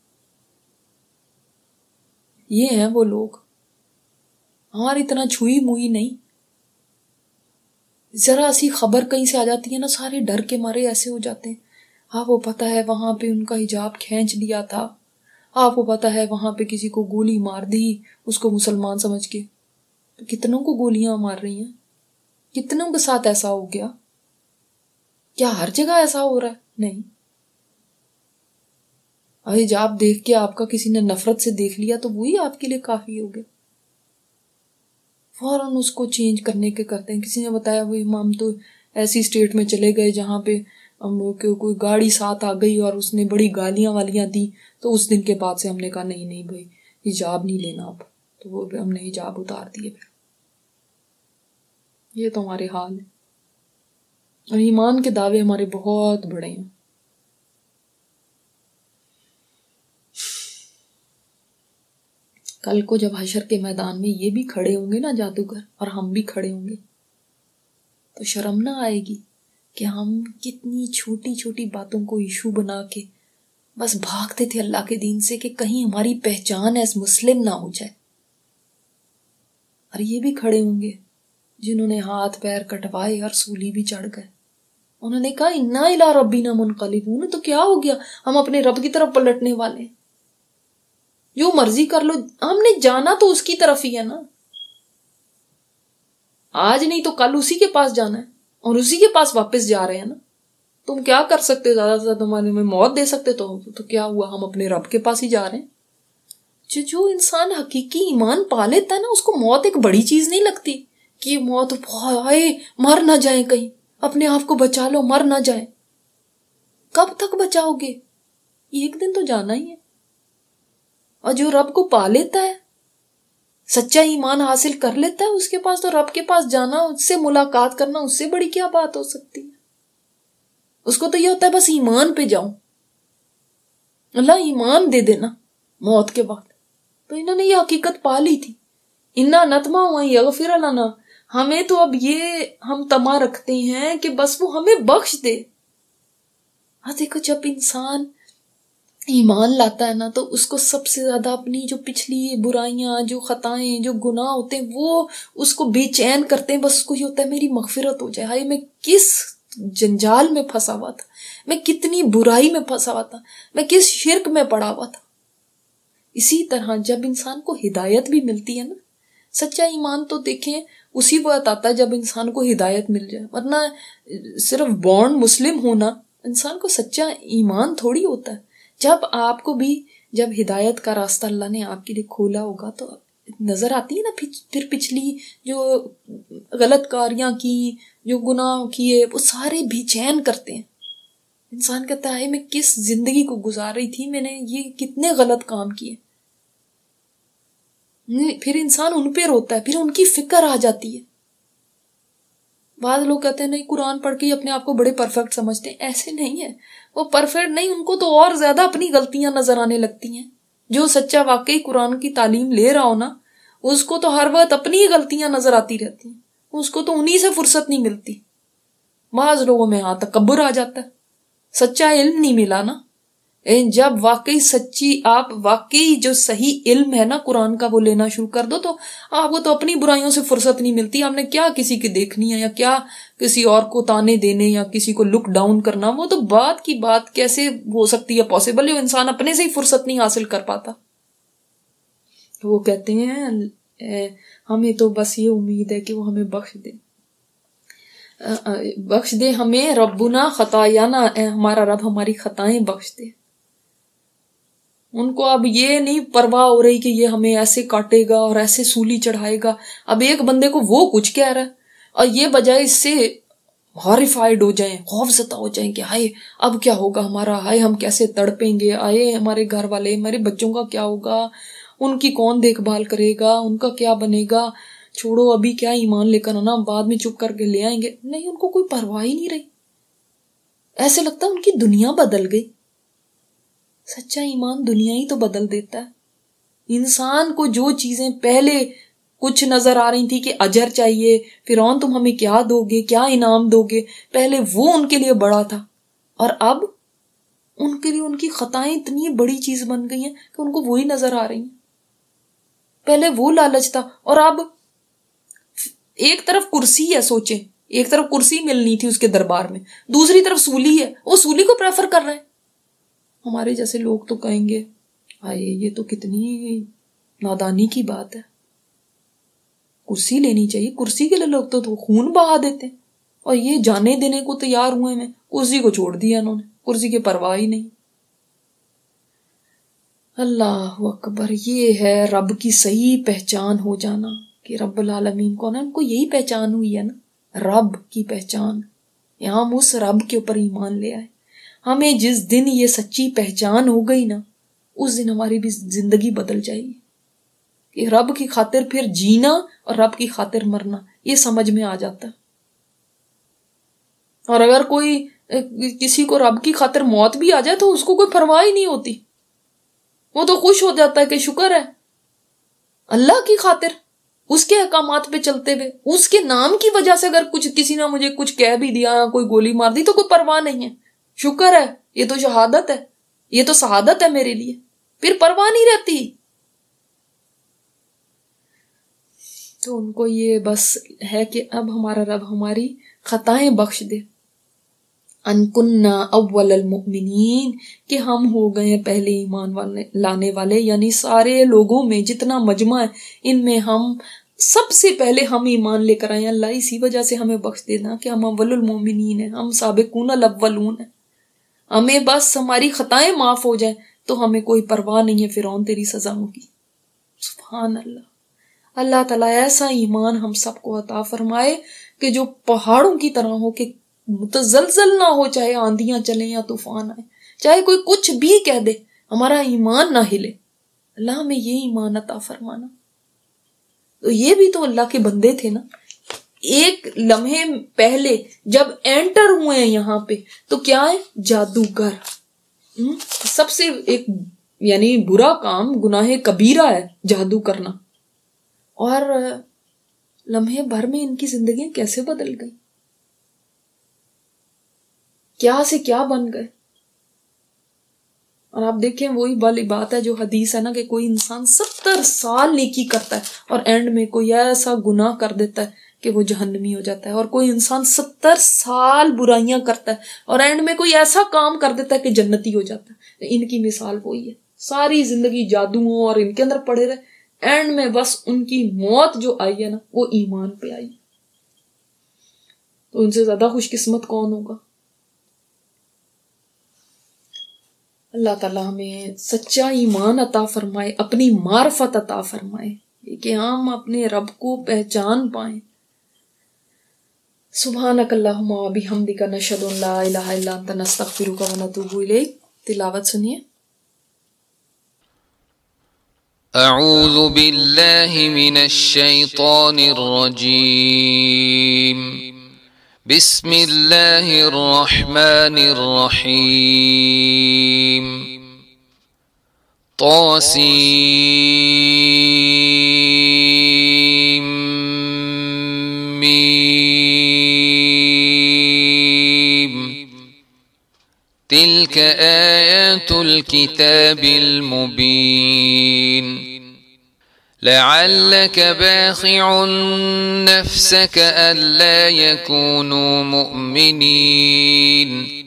یہ ہیں وہ لوگ، ہماری اتنا چھوئی موئی نہیں۔ ذرا سی خبر کہیں سے آ جاتی ہے نا، سارے ڈر کے مارے ایسے ہو جاتے ہیں۔ ہاں وہ پتہ ہے وہاں پہ ان کا حجاب کھینچ لیا تھا، آپ کو پتہ ہے وہاں پہ کسی کو گولی مار دی اس کو مسلمان سمجھ کے۔ کتنوں کو گولیاں مار رہی ہیں، کتنوں کے ساتھ ایسا ہو گیا؟ کیا ہر جگہ ایسا ہو رہا ہے؟ نہیں۔ حجاب دیکھ کے آپ کا کسی نے نفرت سے دیکھ لیا تو وہی آپ کے لیے کافی ہو گیا، فوراً اس کو چینج کرنے کے کرتے ہیں۔ کسی نے بتایا وہ امام تو ایسی اسٹیٹ میں چلے گئے جہاں پہ کوئی گاڑی ساتھ آ گئی اور اس نے بڑی گالیاں والیاں دی، تو اس دن کے بعد سے ہم نے کہا نہیں بھائی حجاب نہیں لینا اب، تو وہ ہم نے حجاب اتار دیے۔ پھر یہ تو ہمارے حال ہے، اور ایمان کے دعوے ہمارے بہت بڑے ہیں۔ کل کو جب حشر کے میدان میں یہ بھی کھڑے ہوں گے نا جادوگر، اور ہم بھی کھڑے ہوں گے، تو شرم نہ آئے گی کہ ہم کتنی چھوٹی چھوٹی باتوں کو ایشو بنا کے بس بھاگتے تھے اللہ کے دین سے کہ کہیں ہماری پہچان ایز مسلم نہ ہو جائے۔ اور یہ بھی کھڑے ہوں گے جنہوں نے ہاتھ پیر کٹوائے اور سولی بھی چڑھ گئے، انہوں نے کہا انا الی ربنا منقلبون، تو کیا ہو گیا، ہم اپنے رب کی طرف پلٹنے والے ہیں، جو مرضی کر لو، ہم نے جانا تو اس کی طرف ہی ہے نا، آج نہیں تو کل اسی کے پاس جانا ہے، اور اسی کے پاس واپس جا رہے ہیں نا۔ تم کیا کر سکتے، زیادہ سے زیادہ تمہارے میں موت دے سکتے، تو کیا ہوا، ہم اپنے رب کے پاس ہی جا رہے ہیں۔ جو انسان حقیقی ایمان پا لیتا ہے نا، اس کو موت ایک بڑی چیز نہیں لگتی کہ یہ موت ہائے مر نہ جائیں، کہیں اپنے آپ کو بچا لو، مر نہ جائیں۔ کب تک بچاؤ گے، ایک دن تو جانا ہی ہے۔ اور جو رب کو پا لیتا ہے، سچا ایمان حاصل کر لیتا ہے، اس کے پاس تو رب کے پاس جانا، اس سے ملاقات کرنا، اس سے بڑی کیا بات ہو سکتی ہے۔ اس کو تو یہ ہوتا ہے بس ایمان پہ جاؤں، اللہ ایمان دے دینا موت کے وقت۔ تو انہوں نے یہ حقیقت پا لی تھی، انا نطمع ان یغفر لنا، ہمیں تو اب یہ ہم طمع رکھتے ہیں کہ بس وہ ہمیں بخش دے۔ دیکھو جب انسان ایمان لاتا ہے نا، تو اس کو سب سے زیادہ اپنی جو پچھلی برائیاں، جو خطائیں، جو گناہ ہوتے ہیں، وہ اس کو بے چین کرتے ہیں۔ بس اس کو یہ ہوتا ہے میری مغفرت ہو جائے، ہائے میں کس جنجال میں پھنسا ہوا تھا، میں کتنی برائی میں پھنسا ہوا تھا، میں کس شرک میں پڑا ہوا تھا۔ اسی طرح جب انسان کو ہدایت بھی ملتی ہے نا، سچا ایمان تو دیکھیں اسی وقت آتا ہے جب انسان کو ہدایت مل جائے، ورنہ صرف بورن مسلم ہونا انسان کو سچا ایمان تھوڑی ہوتا ہے۔ جب آپ کو بھی جب ہدایت کا راستہ اللہ نے آپ کے لیے کھولا ہوگا تو نظر آتی ہے نا پھر پچھلی جو غلط کاریاں کی، جو گناہ کیے، وہ سارے بے چین کرتے ہیں۔ انسان کہتا ہے میں کس زندگی کو گزار رہی تھی، میں نے یہ کتنے غلط کام کیے۔ پھر انسان ان پہ روتا ہے، پھر ان کی فکر آ جاتی ہے۔ بعض لوگ کہتے ہیں نہیں قرآن پڑھ کے ہی اپنے آپ کو بڑے پرفیکٹ سمجھتے ہیں، ایسے نہیں ہے، وہ پرفیکٹ نہیں، ان کو تو اور زیادہ اپنی غلطیاں نظر آنے لگتی ہیں۔ جو سچا واقعی قرآن کی تعلیم لے رہا ہو نا، اس کو تو ہر وقت اپنی ہی غلطیاں نظر آتی رہتی ہیں، اس کو تو انہی سے فرصت نہیں ملتی۔ بعض لوگوں میں تکبر آ جاتا ہے، سچا علم نہیں ملا نا، جب واقعی سچی آپ واقعی جو صحیح علم ہے نا قرآن کا وہ لینا شروع کر دو تو آپ کو تو اپنی برائیوں سے فرصت نہیں ملتی. آپ نے کیا کسی کی دیکھنی ہے یا کیا کسی اور کو تانے دینے یا کسی کو لک ڈاؤن کرنا. وہ تو بات کی بات کیسے ہو سکتی ہے پاسبل ہے, انسان اپنے سے ہی فرصت نہیں حاصل کر پاتا. وہ کہتے ہیں ہمیں تو بس یہ امید ہے کہ وہ ہمیں بخش دے ہمیں ربنا خطایانا, ہمارا رب ہماری خطائیں بخش دے. ان کو اب یہ نہیں پرواہ ہو رہی کہ یہ ہمیں ایسے کاٹے گا اور ایسے سولی چڑھائے گا. اب ایک بندے کو وہ کچھ کہہ رہا ہے اور یہ بجائے اس سے ہاریفائڈ ہو جائیں, خوف زدہ ہو جائیں کہ ہائے اب کیا ہوگا ہمارا, ہائے ہم کیسے تڑپیں گے, آئے ہمارے گھر والے, ہمارے بچوں کا کیا ہوگا, ان کی کون دیکھ بھال کرے گا, ان کا کیا بنے گا, چھوڑو ابھی کیا ایمان لے کر آنا, بعد میں چپ کر کے لے آئیں گے. نہیں, ان کو کوئی پرواہ ہی نہیں رہی. ایسے لگتا ہے ان کی دنیا بدل گئی. سچا ایمان دنیا ہی تو بدل دیتا ہے. انسان کو جو چیزیں پہلے کچھ نظر آ رہی تھی کہ اجر چاہیے, فرعون تم ہمیں کیا دو گے, کیا انعام دو گے, پہلے وہ ان کے لیے بڑا تھا, اور اب ان کے لیے ان کی خطائیں اتنی بڑی چیز بن گئی ہیں کہ ان کو وہی نظر آ رہی ہیں. پہلے وہ لالچ تھا, اور اب ایک طرف کرسی ہے, سوچیں, ایک طرف کرسی ملنی تھی اس کے دربار میں, دوسری طرف سولی ہے, وہ سولی کو پریفر کر رہے ہیں. ہمارے جیسے لوگ تو کہیں گے آئے یہ تو کتنی نادانی کی بات ہے, کرسی لینی چاہیے, کرسی کے لیے لوگ تو خون بہا دیتے ہیں, اور یہ جانے دینے کو تیار ہوئے میں, کرسی کو چھوڑ دیا انہوں نے, کرسی کی پرواہ ہی نہیں. اللہ اکبر. یہ ہے رب کی صحیح پہچان ہو جانا کہ رب العالمین کون ہے. ان کو یہی پہچان ہوئی ہے نا, رب کی پہچان. یہاں ہم اس رب کے اوپر ایمان لے آئے. ہمیں جس دن یہ سچی پہچان ہو گئی نا, اس دن ہماری بھی زندگی بدل جائے گی کہ رب کی خاطر پھر جینا اور رب کی خاطر مرنا یہ سمجھ میں آ جاتا ہے. اور اگر کوئی کسی کو رب کی خاطر موت بھی آ جائے تو اس کو کوئی پرواہ ہی نہیں ہوتی, وہ تو خوش ہو جاتا ہے کہ شکر ہے اللہ کی خاطر, اس کے احکامات پہ چلتے ہوئے, اس کے نام کی وجہ سے اگر کسی نے مجھے کچھ کہہ بھی دیا, کوئی گولی مار دی, تو کوئی پرواہ نہیں ہے, شکر ہے, یہ تو شہادت ہے, یہ تو سعادت ہے میرے لیے, پھر پرواہ نہیں رہتی. تو ان کو یہ بس ہے کہ اب ہمارا رب ہماری خطائیں بخش دے. ان کننا اول المؤمنین, کہ ہم ہو گئے ہیں پہلے ایمان لانے والے, یعنی سارے لوگوں میں جتنا مجمع ہے ان میں ہم سب سے پہلے ہم ایمان لے کر آئے ہیں. اللہ اسی وجہ سے ہمیں بخش دینا کہ ہم اول المؤمنین ہیں, ہم سابقون الاولون ہیں. ہمیں بس ہماری خطائیں معاف ہو جائیں تو ہمیں کوئی پرواہ نہیں ہے فرعون تیری سزاؤں کی. سبحان اللہ. اللہ تعالیٰ ایسا ایمان ہم سب کو عطا فرمائے کہ جو پہاڑوں کی طرح ہو, کہ متزلزل نہ ہو, چاہے آندیاں چلیں یا طوفان آئے, چاہے کوئی کچھ بھی کہہ دے, ہمارا ایمان نہ ہلے. اللہ ہمیں یہ ایمان عطا فرمانا. تو یہ بھی تو اللہ کے بندے تھے نا. ایک لمحے پہلے جب انٹر ہوئے ہیں یہاں پہ تو کیا ہے, جادوگر. سب سے ایک یعنی برا کام, گناہ کبیرہ ہے جادو کرنا, اور لمحے بھر میں ان کی زندگیاں کیسے بدل گئی, کیا سے کیا بن گئے. اور آپ دیکھیں وہی والی بات ہے جو حدیث ہے نا, کہ کوئی انسان 70 سال نیکی کرتا ہے اور اینڈ میں کوئی ایسا گناہ کر دیتا ہے کہ وہ جہنمی ہو جاتا ہے, اور کوئی انسان 70 سال برائیاں کرتا ہے اور اینڈ میں کوئی ایسا کام کر دیتا ہے کہ جنتی ہو جاتا ہے. ان کی مثال وہی ہے, ساری زندگی جادوؤں اور ان کے اندر پڑے رہے, اینڈ میں بس ان کی موت جو آئی ہے نا وہ ایمان پہ آئی. تو ان سے زیادہ خوش قسمت کون ہوگا. اللہ تعالیٰ ہمیں سچا ایمان عطا فرمائے, اپنی معرفت عطا فرمائے, کہ ہم اپنے رب کو پہچان پائیں. سبحانک اللہم و بحمدک نشہد ان لا الہ الا انت نستغفرک و نتوب الیک. تلاوت سنیے. اعوذ باللہ من الشیطان الرجیم. بسم اللہ الرحمن الرحیم. طاسیم میم. تلك آيات الكتاب المبين لعلك باخع نفسك ألا يكونوا مؤمنين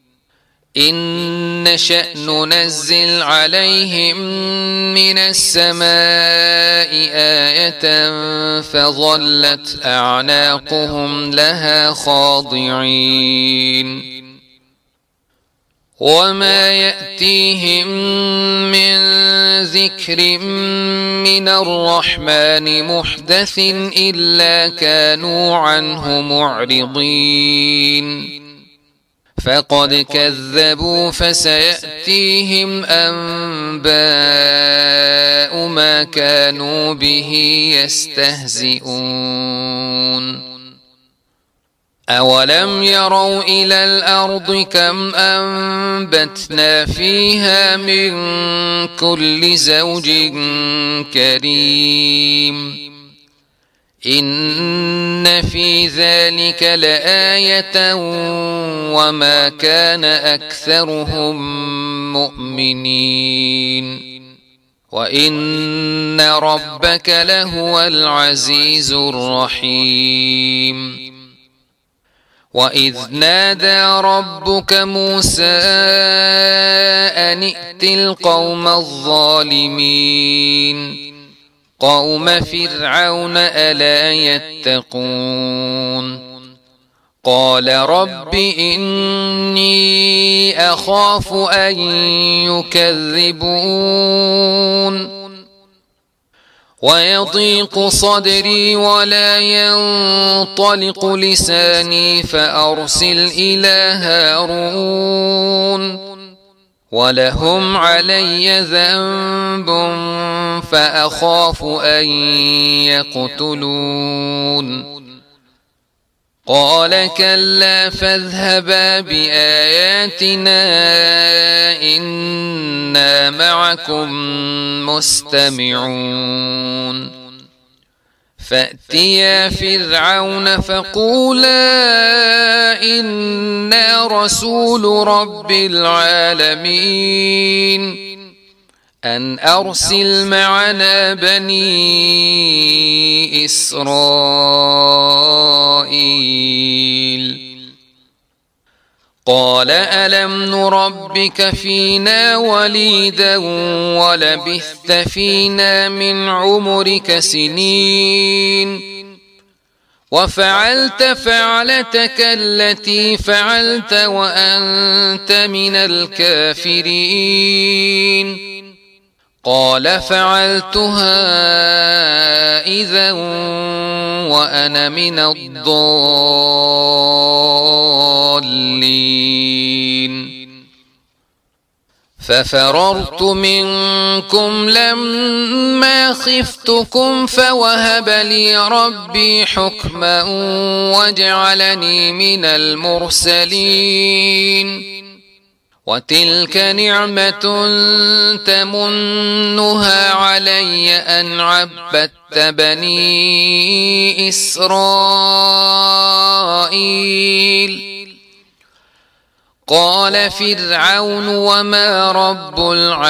إن نشأ ننزل عليهم من السماء آية فظلت أعناقهم لها خاضعين وما يأتيهم من ذكر من الرحمن محدث إلا كانوا عنه معرضين فقد كذبوا فسيأتيهم أنباء ما كانوا به يستهزئون أولم يروا إلى الأرض كم أنبتنا فيها من كل زوج كريم إن في ذلك لآية وما كان أكثرهم مؤمنين وإن ربك لهو العزيز الرحيم وإذ نادى ربك موسى أن ائت القوم الظالمين قوم فرعون ألا يتقون قال رب إني أخاف أن يكذبون ويضيق صدري ولا ينطلق لساني فأرسل إلى هارون ولهم علي ذنب فأخاف أن يقتلون قال كلا فاذهبا بآياتنا إنا معكم مستمعون فأتيا فرعون فقولا إنا رسول رب العالمين أن أرسل معنا بني إسرائيل قال ألم نربك فينا وليدا ولبثت فينا من عمرك سنين وفعلت فعلتك التي فعلت وأنت من الكافرين قال فعلتها إذا وأنا من الضالين ففررت منكم لما خفتكم فوهب لي ربي حكما وجعلني من المرسلين وتلك نعمة تمنها علي أن عبدت بني إسرائيل قال فرعون وما رب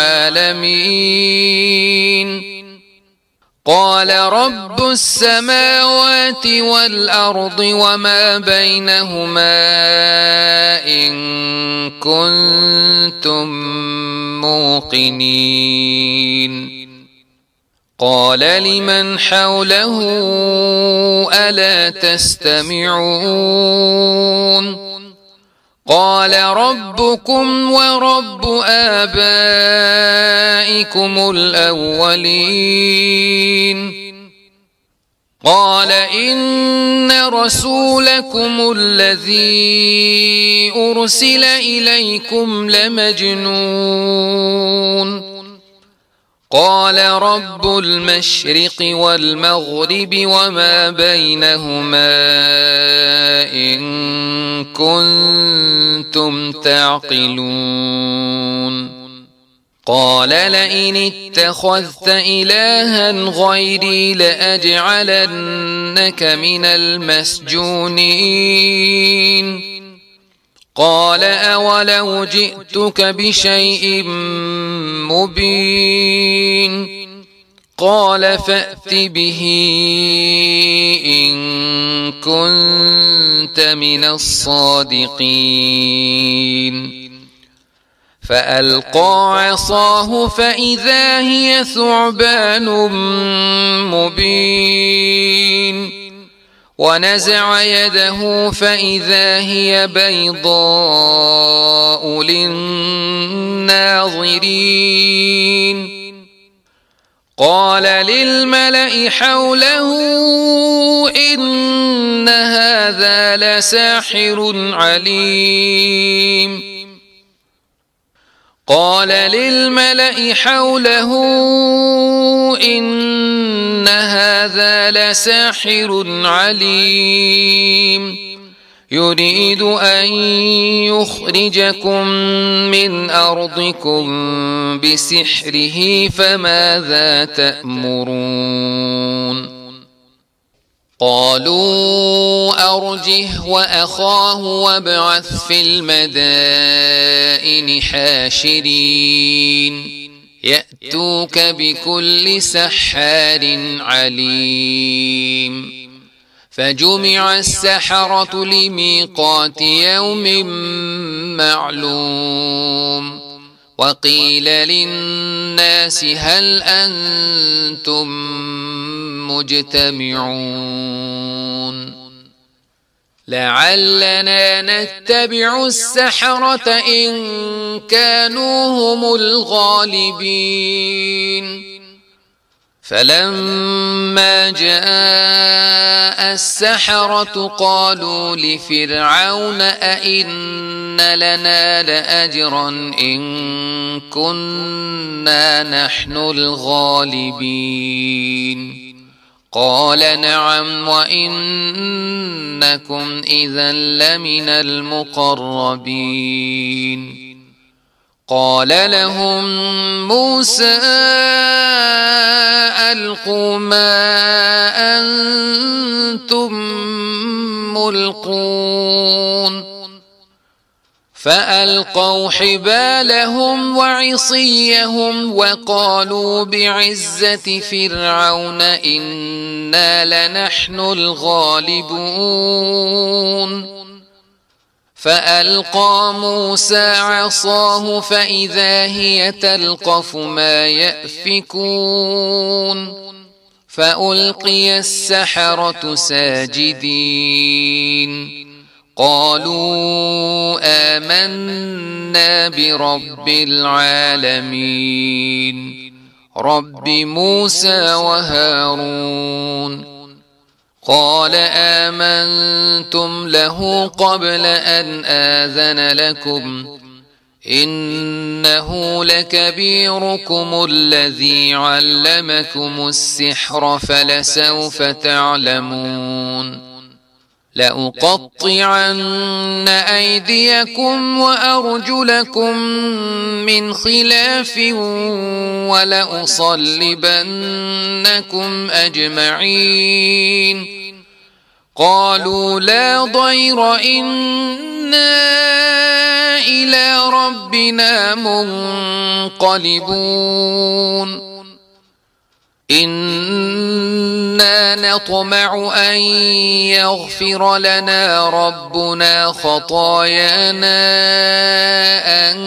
العالمين قال رب السماوات والأرض وما بينهما إن كنتم موقنين قال لمن حوله ألا تستمعون قال ربكم ورب آبائكم الأولين قال إن رسولكم الذي أرسل إليكم لمجنون قال رب المشرق والمغرب وما بينهما إن كنتم تعقلون قال لئن اتخذت إلها غيري لأجعلنك من المسجونين قال أولو جئتك بشيء مبين قال فأت به إن كنت من الصادقين فألقى عصاه فإذا هي ثعبان مبين ونزع يده فإذا هي بيضاء للناظرين قال للملأ حوله إن هذا لساحر عليم قال للملأ حوله إن هذا لساحر عليم يريد أن يخرجكم من أرضكم بسحره فماذا تأمرون قالوا أرجه وأخاه وابعث في المدائن حاشرين يأتوك بكل سحار عليم فجمع السحرة لميقات يوم معلوم وقيل للناس هل أنتم مجتمعون لعلنا نتبع السحرة إن كانوا هم الغالبين فلما جاء السحرة قالوا لفرعون أئن لنا لأجرا إن كنا نحن الغالبين قال نعم وإنكم إذا لمن المقربين قال لهم موسى ألقوا ما أنتم ملقون فألقوا حبالهم وعصيهم وقالوا بعزة فرعون إنا لنحن الغالبون فألقى موسى عصاه فإذا هي تلقف ما يأفكون فألقي السحرة ساجدين قالوا آمنا برب العالمين رب موسى وهارون قال آمنتم له قبل أن آذن لكم إنه لكبيركم الذي علمكم السحر فلسوف تعلمون لأقطعن أيديكم وأرجلكم من خلاف ولأصلبنكم أجمعين قالوا لا ضير إنا إلى ربنا منقلبون إنا نطمع أن يغفر لنا ربنا خطايانا أن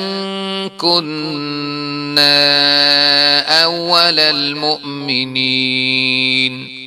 كنا أول المؤمنين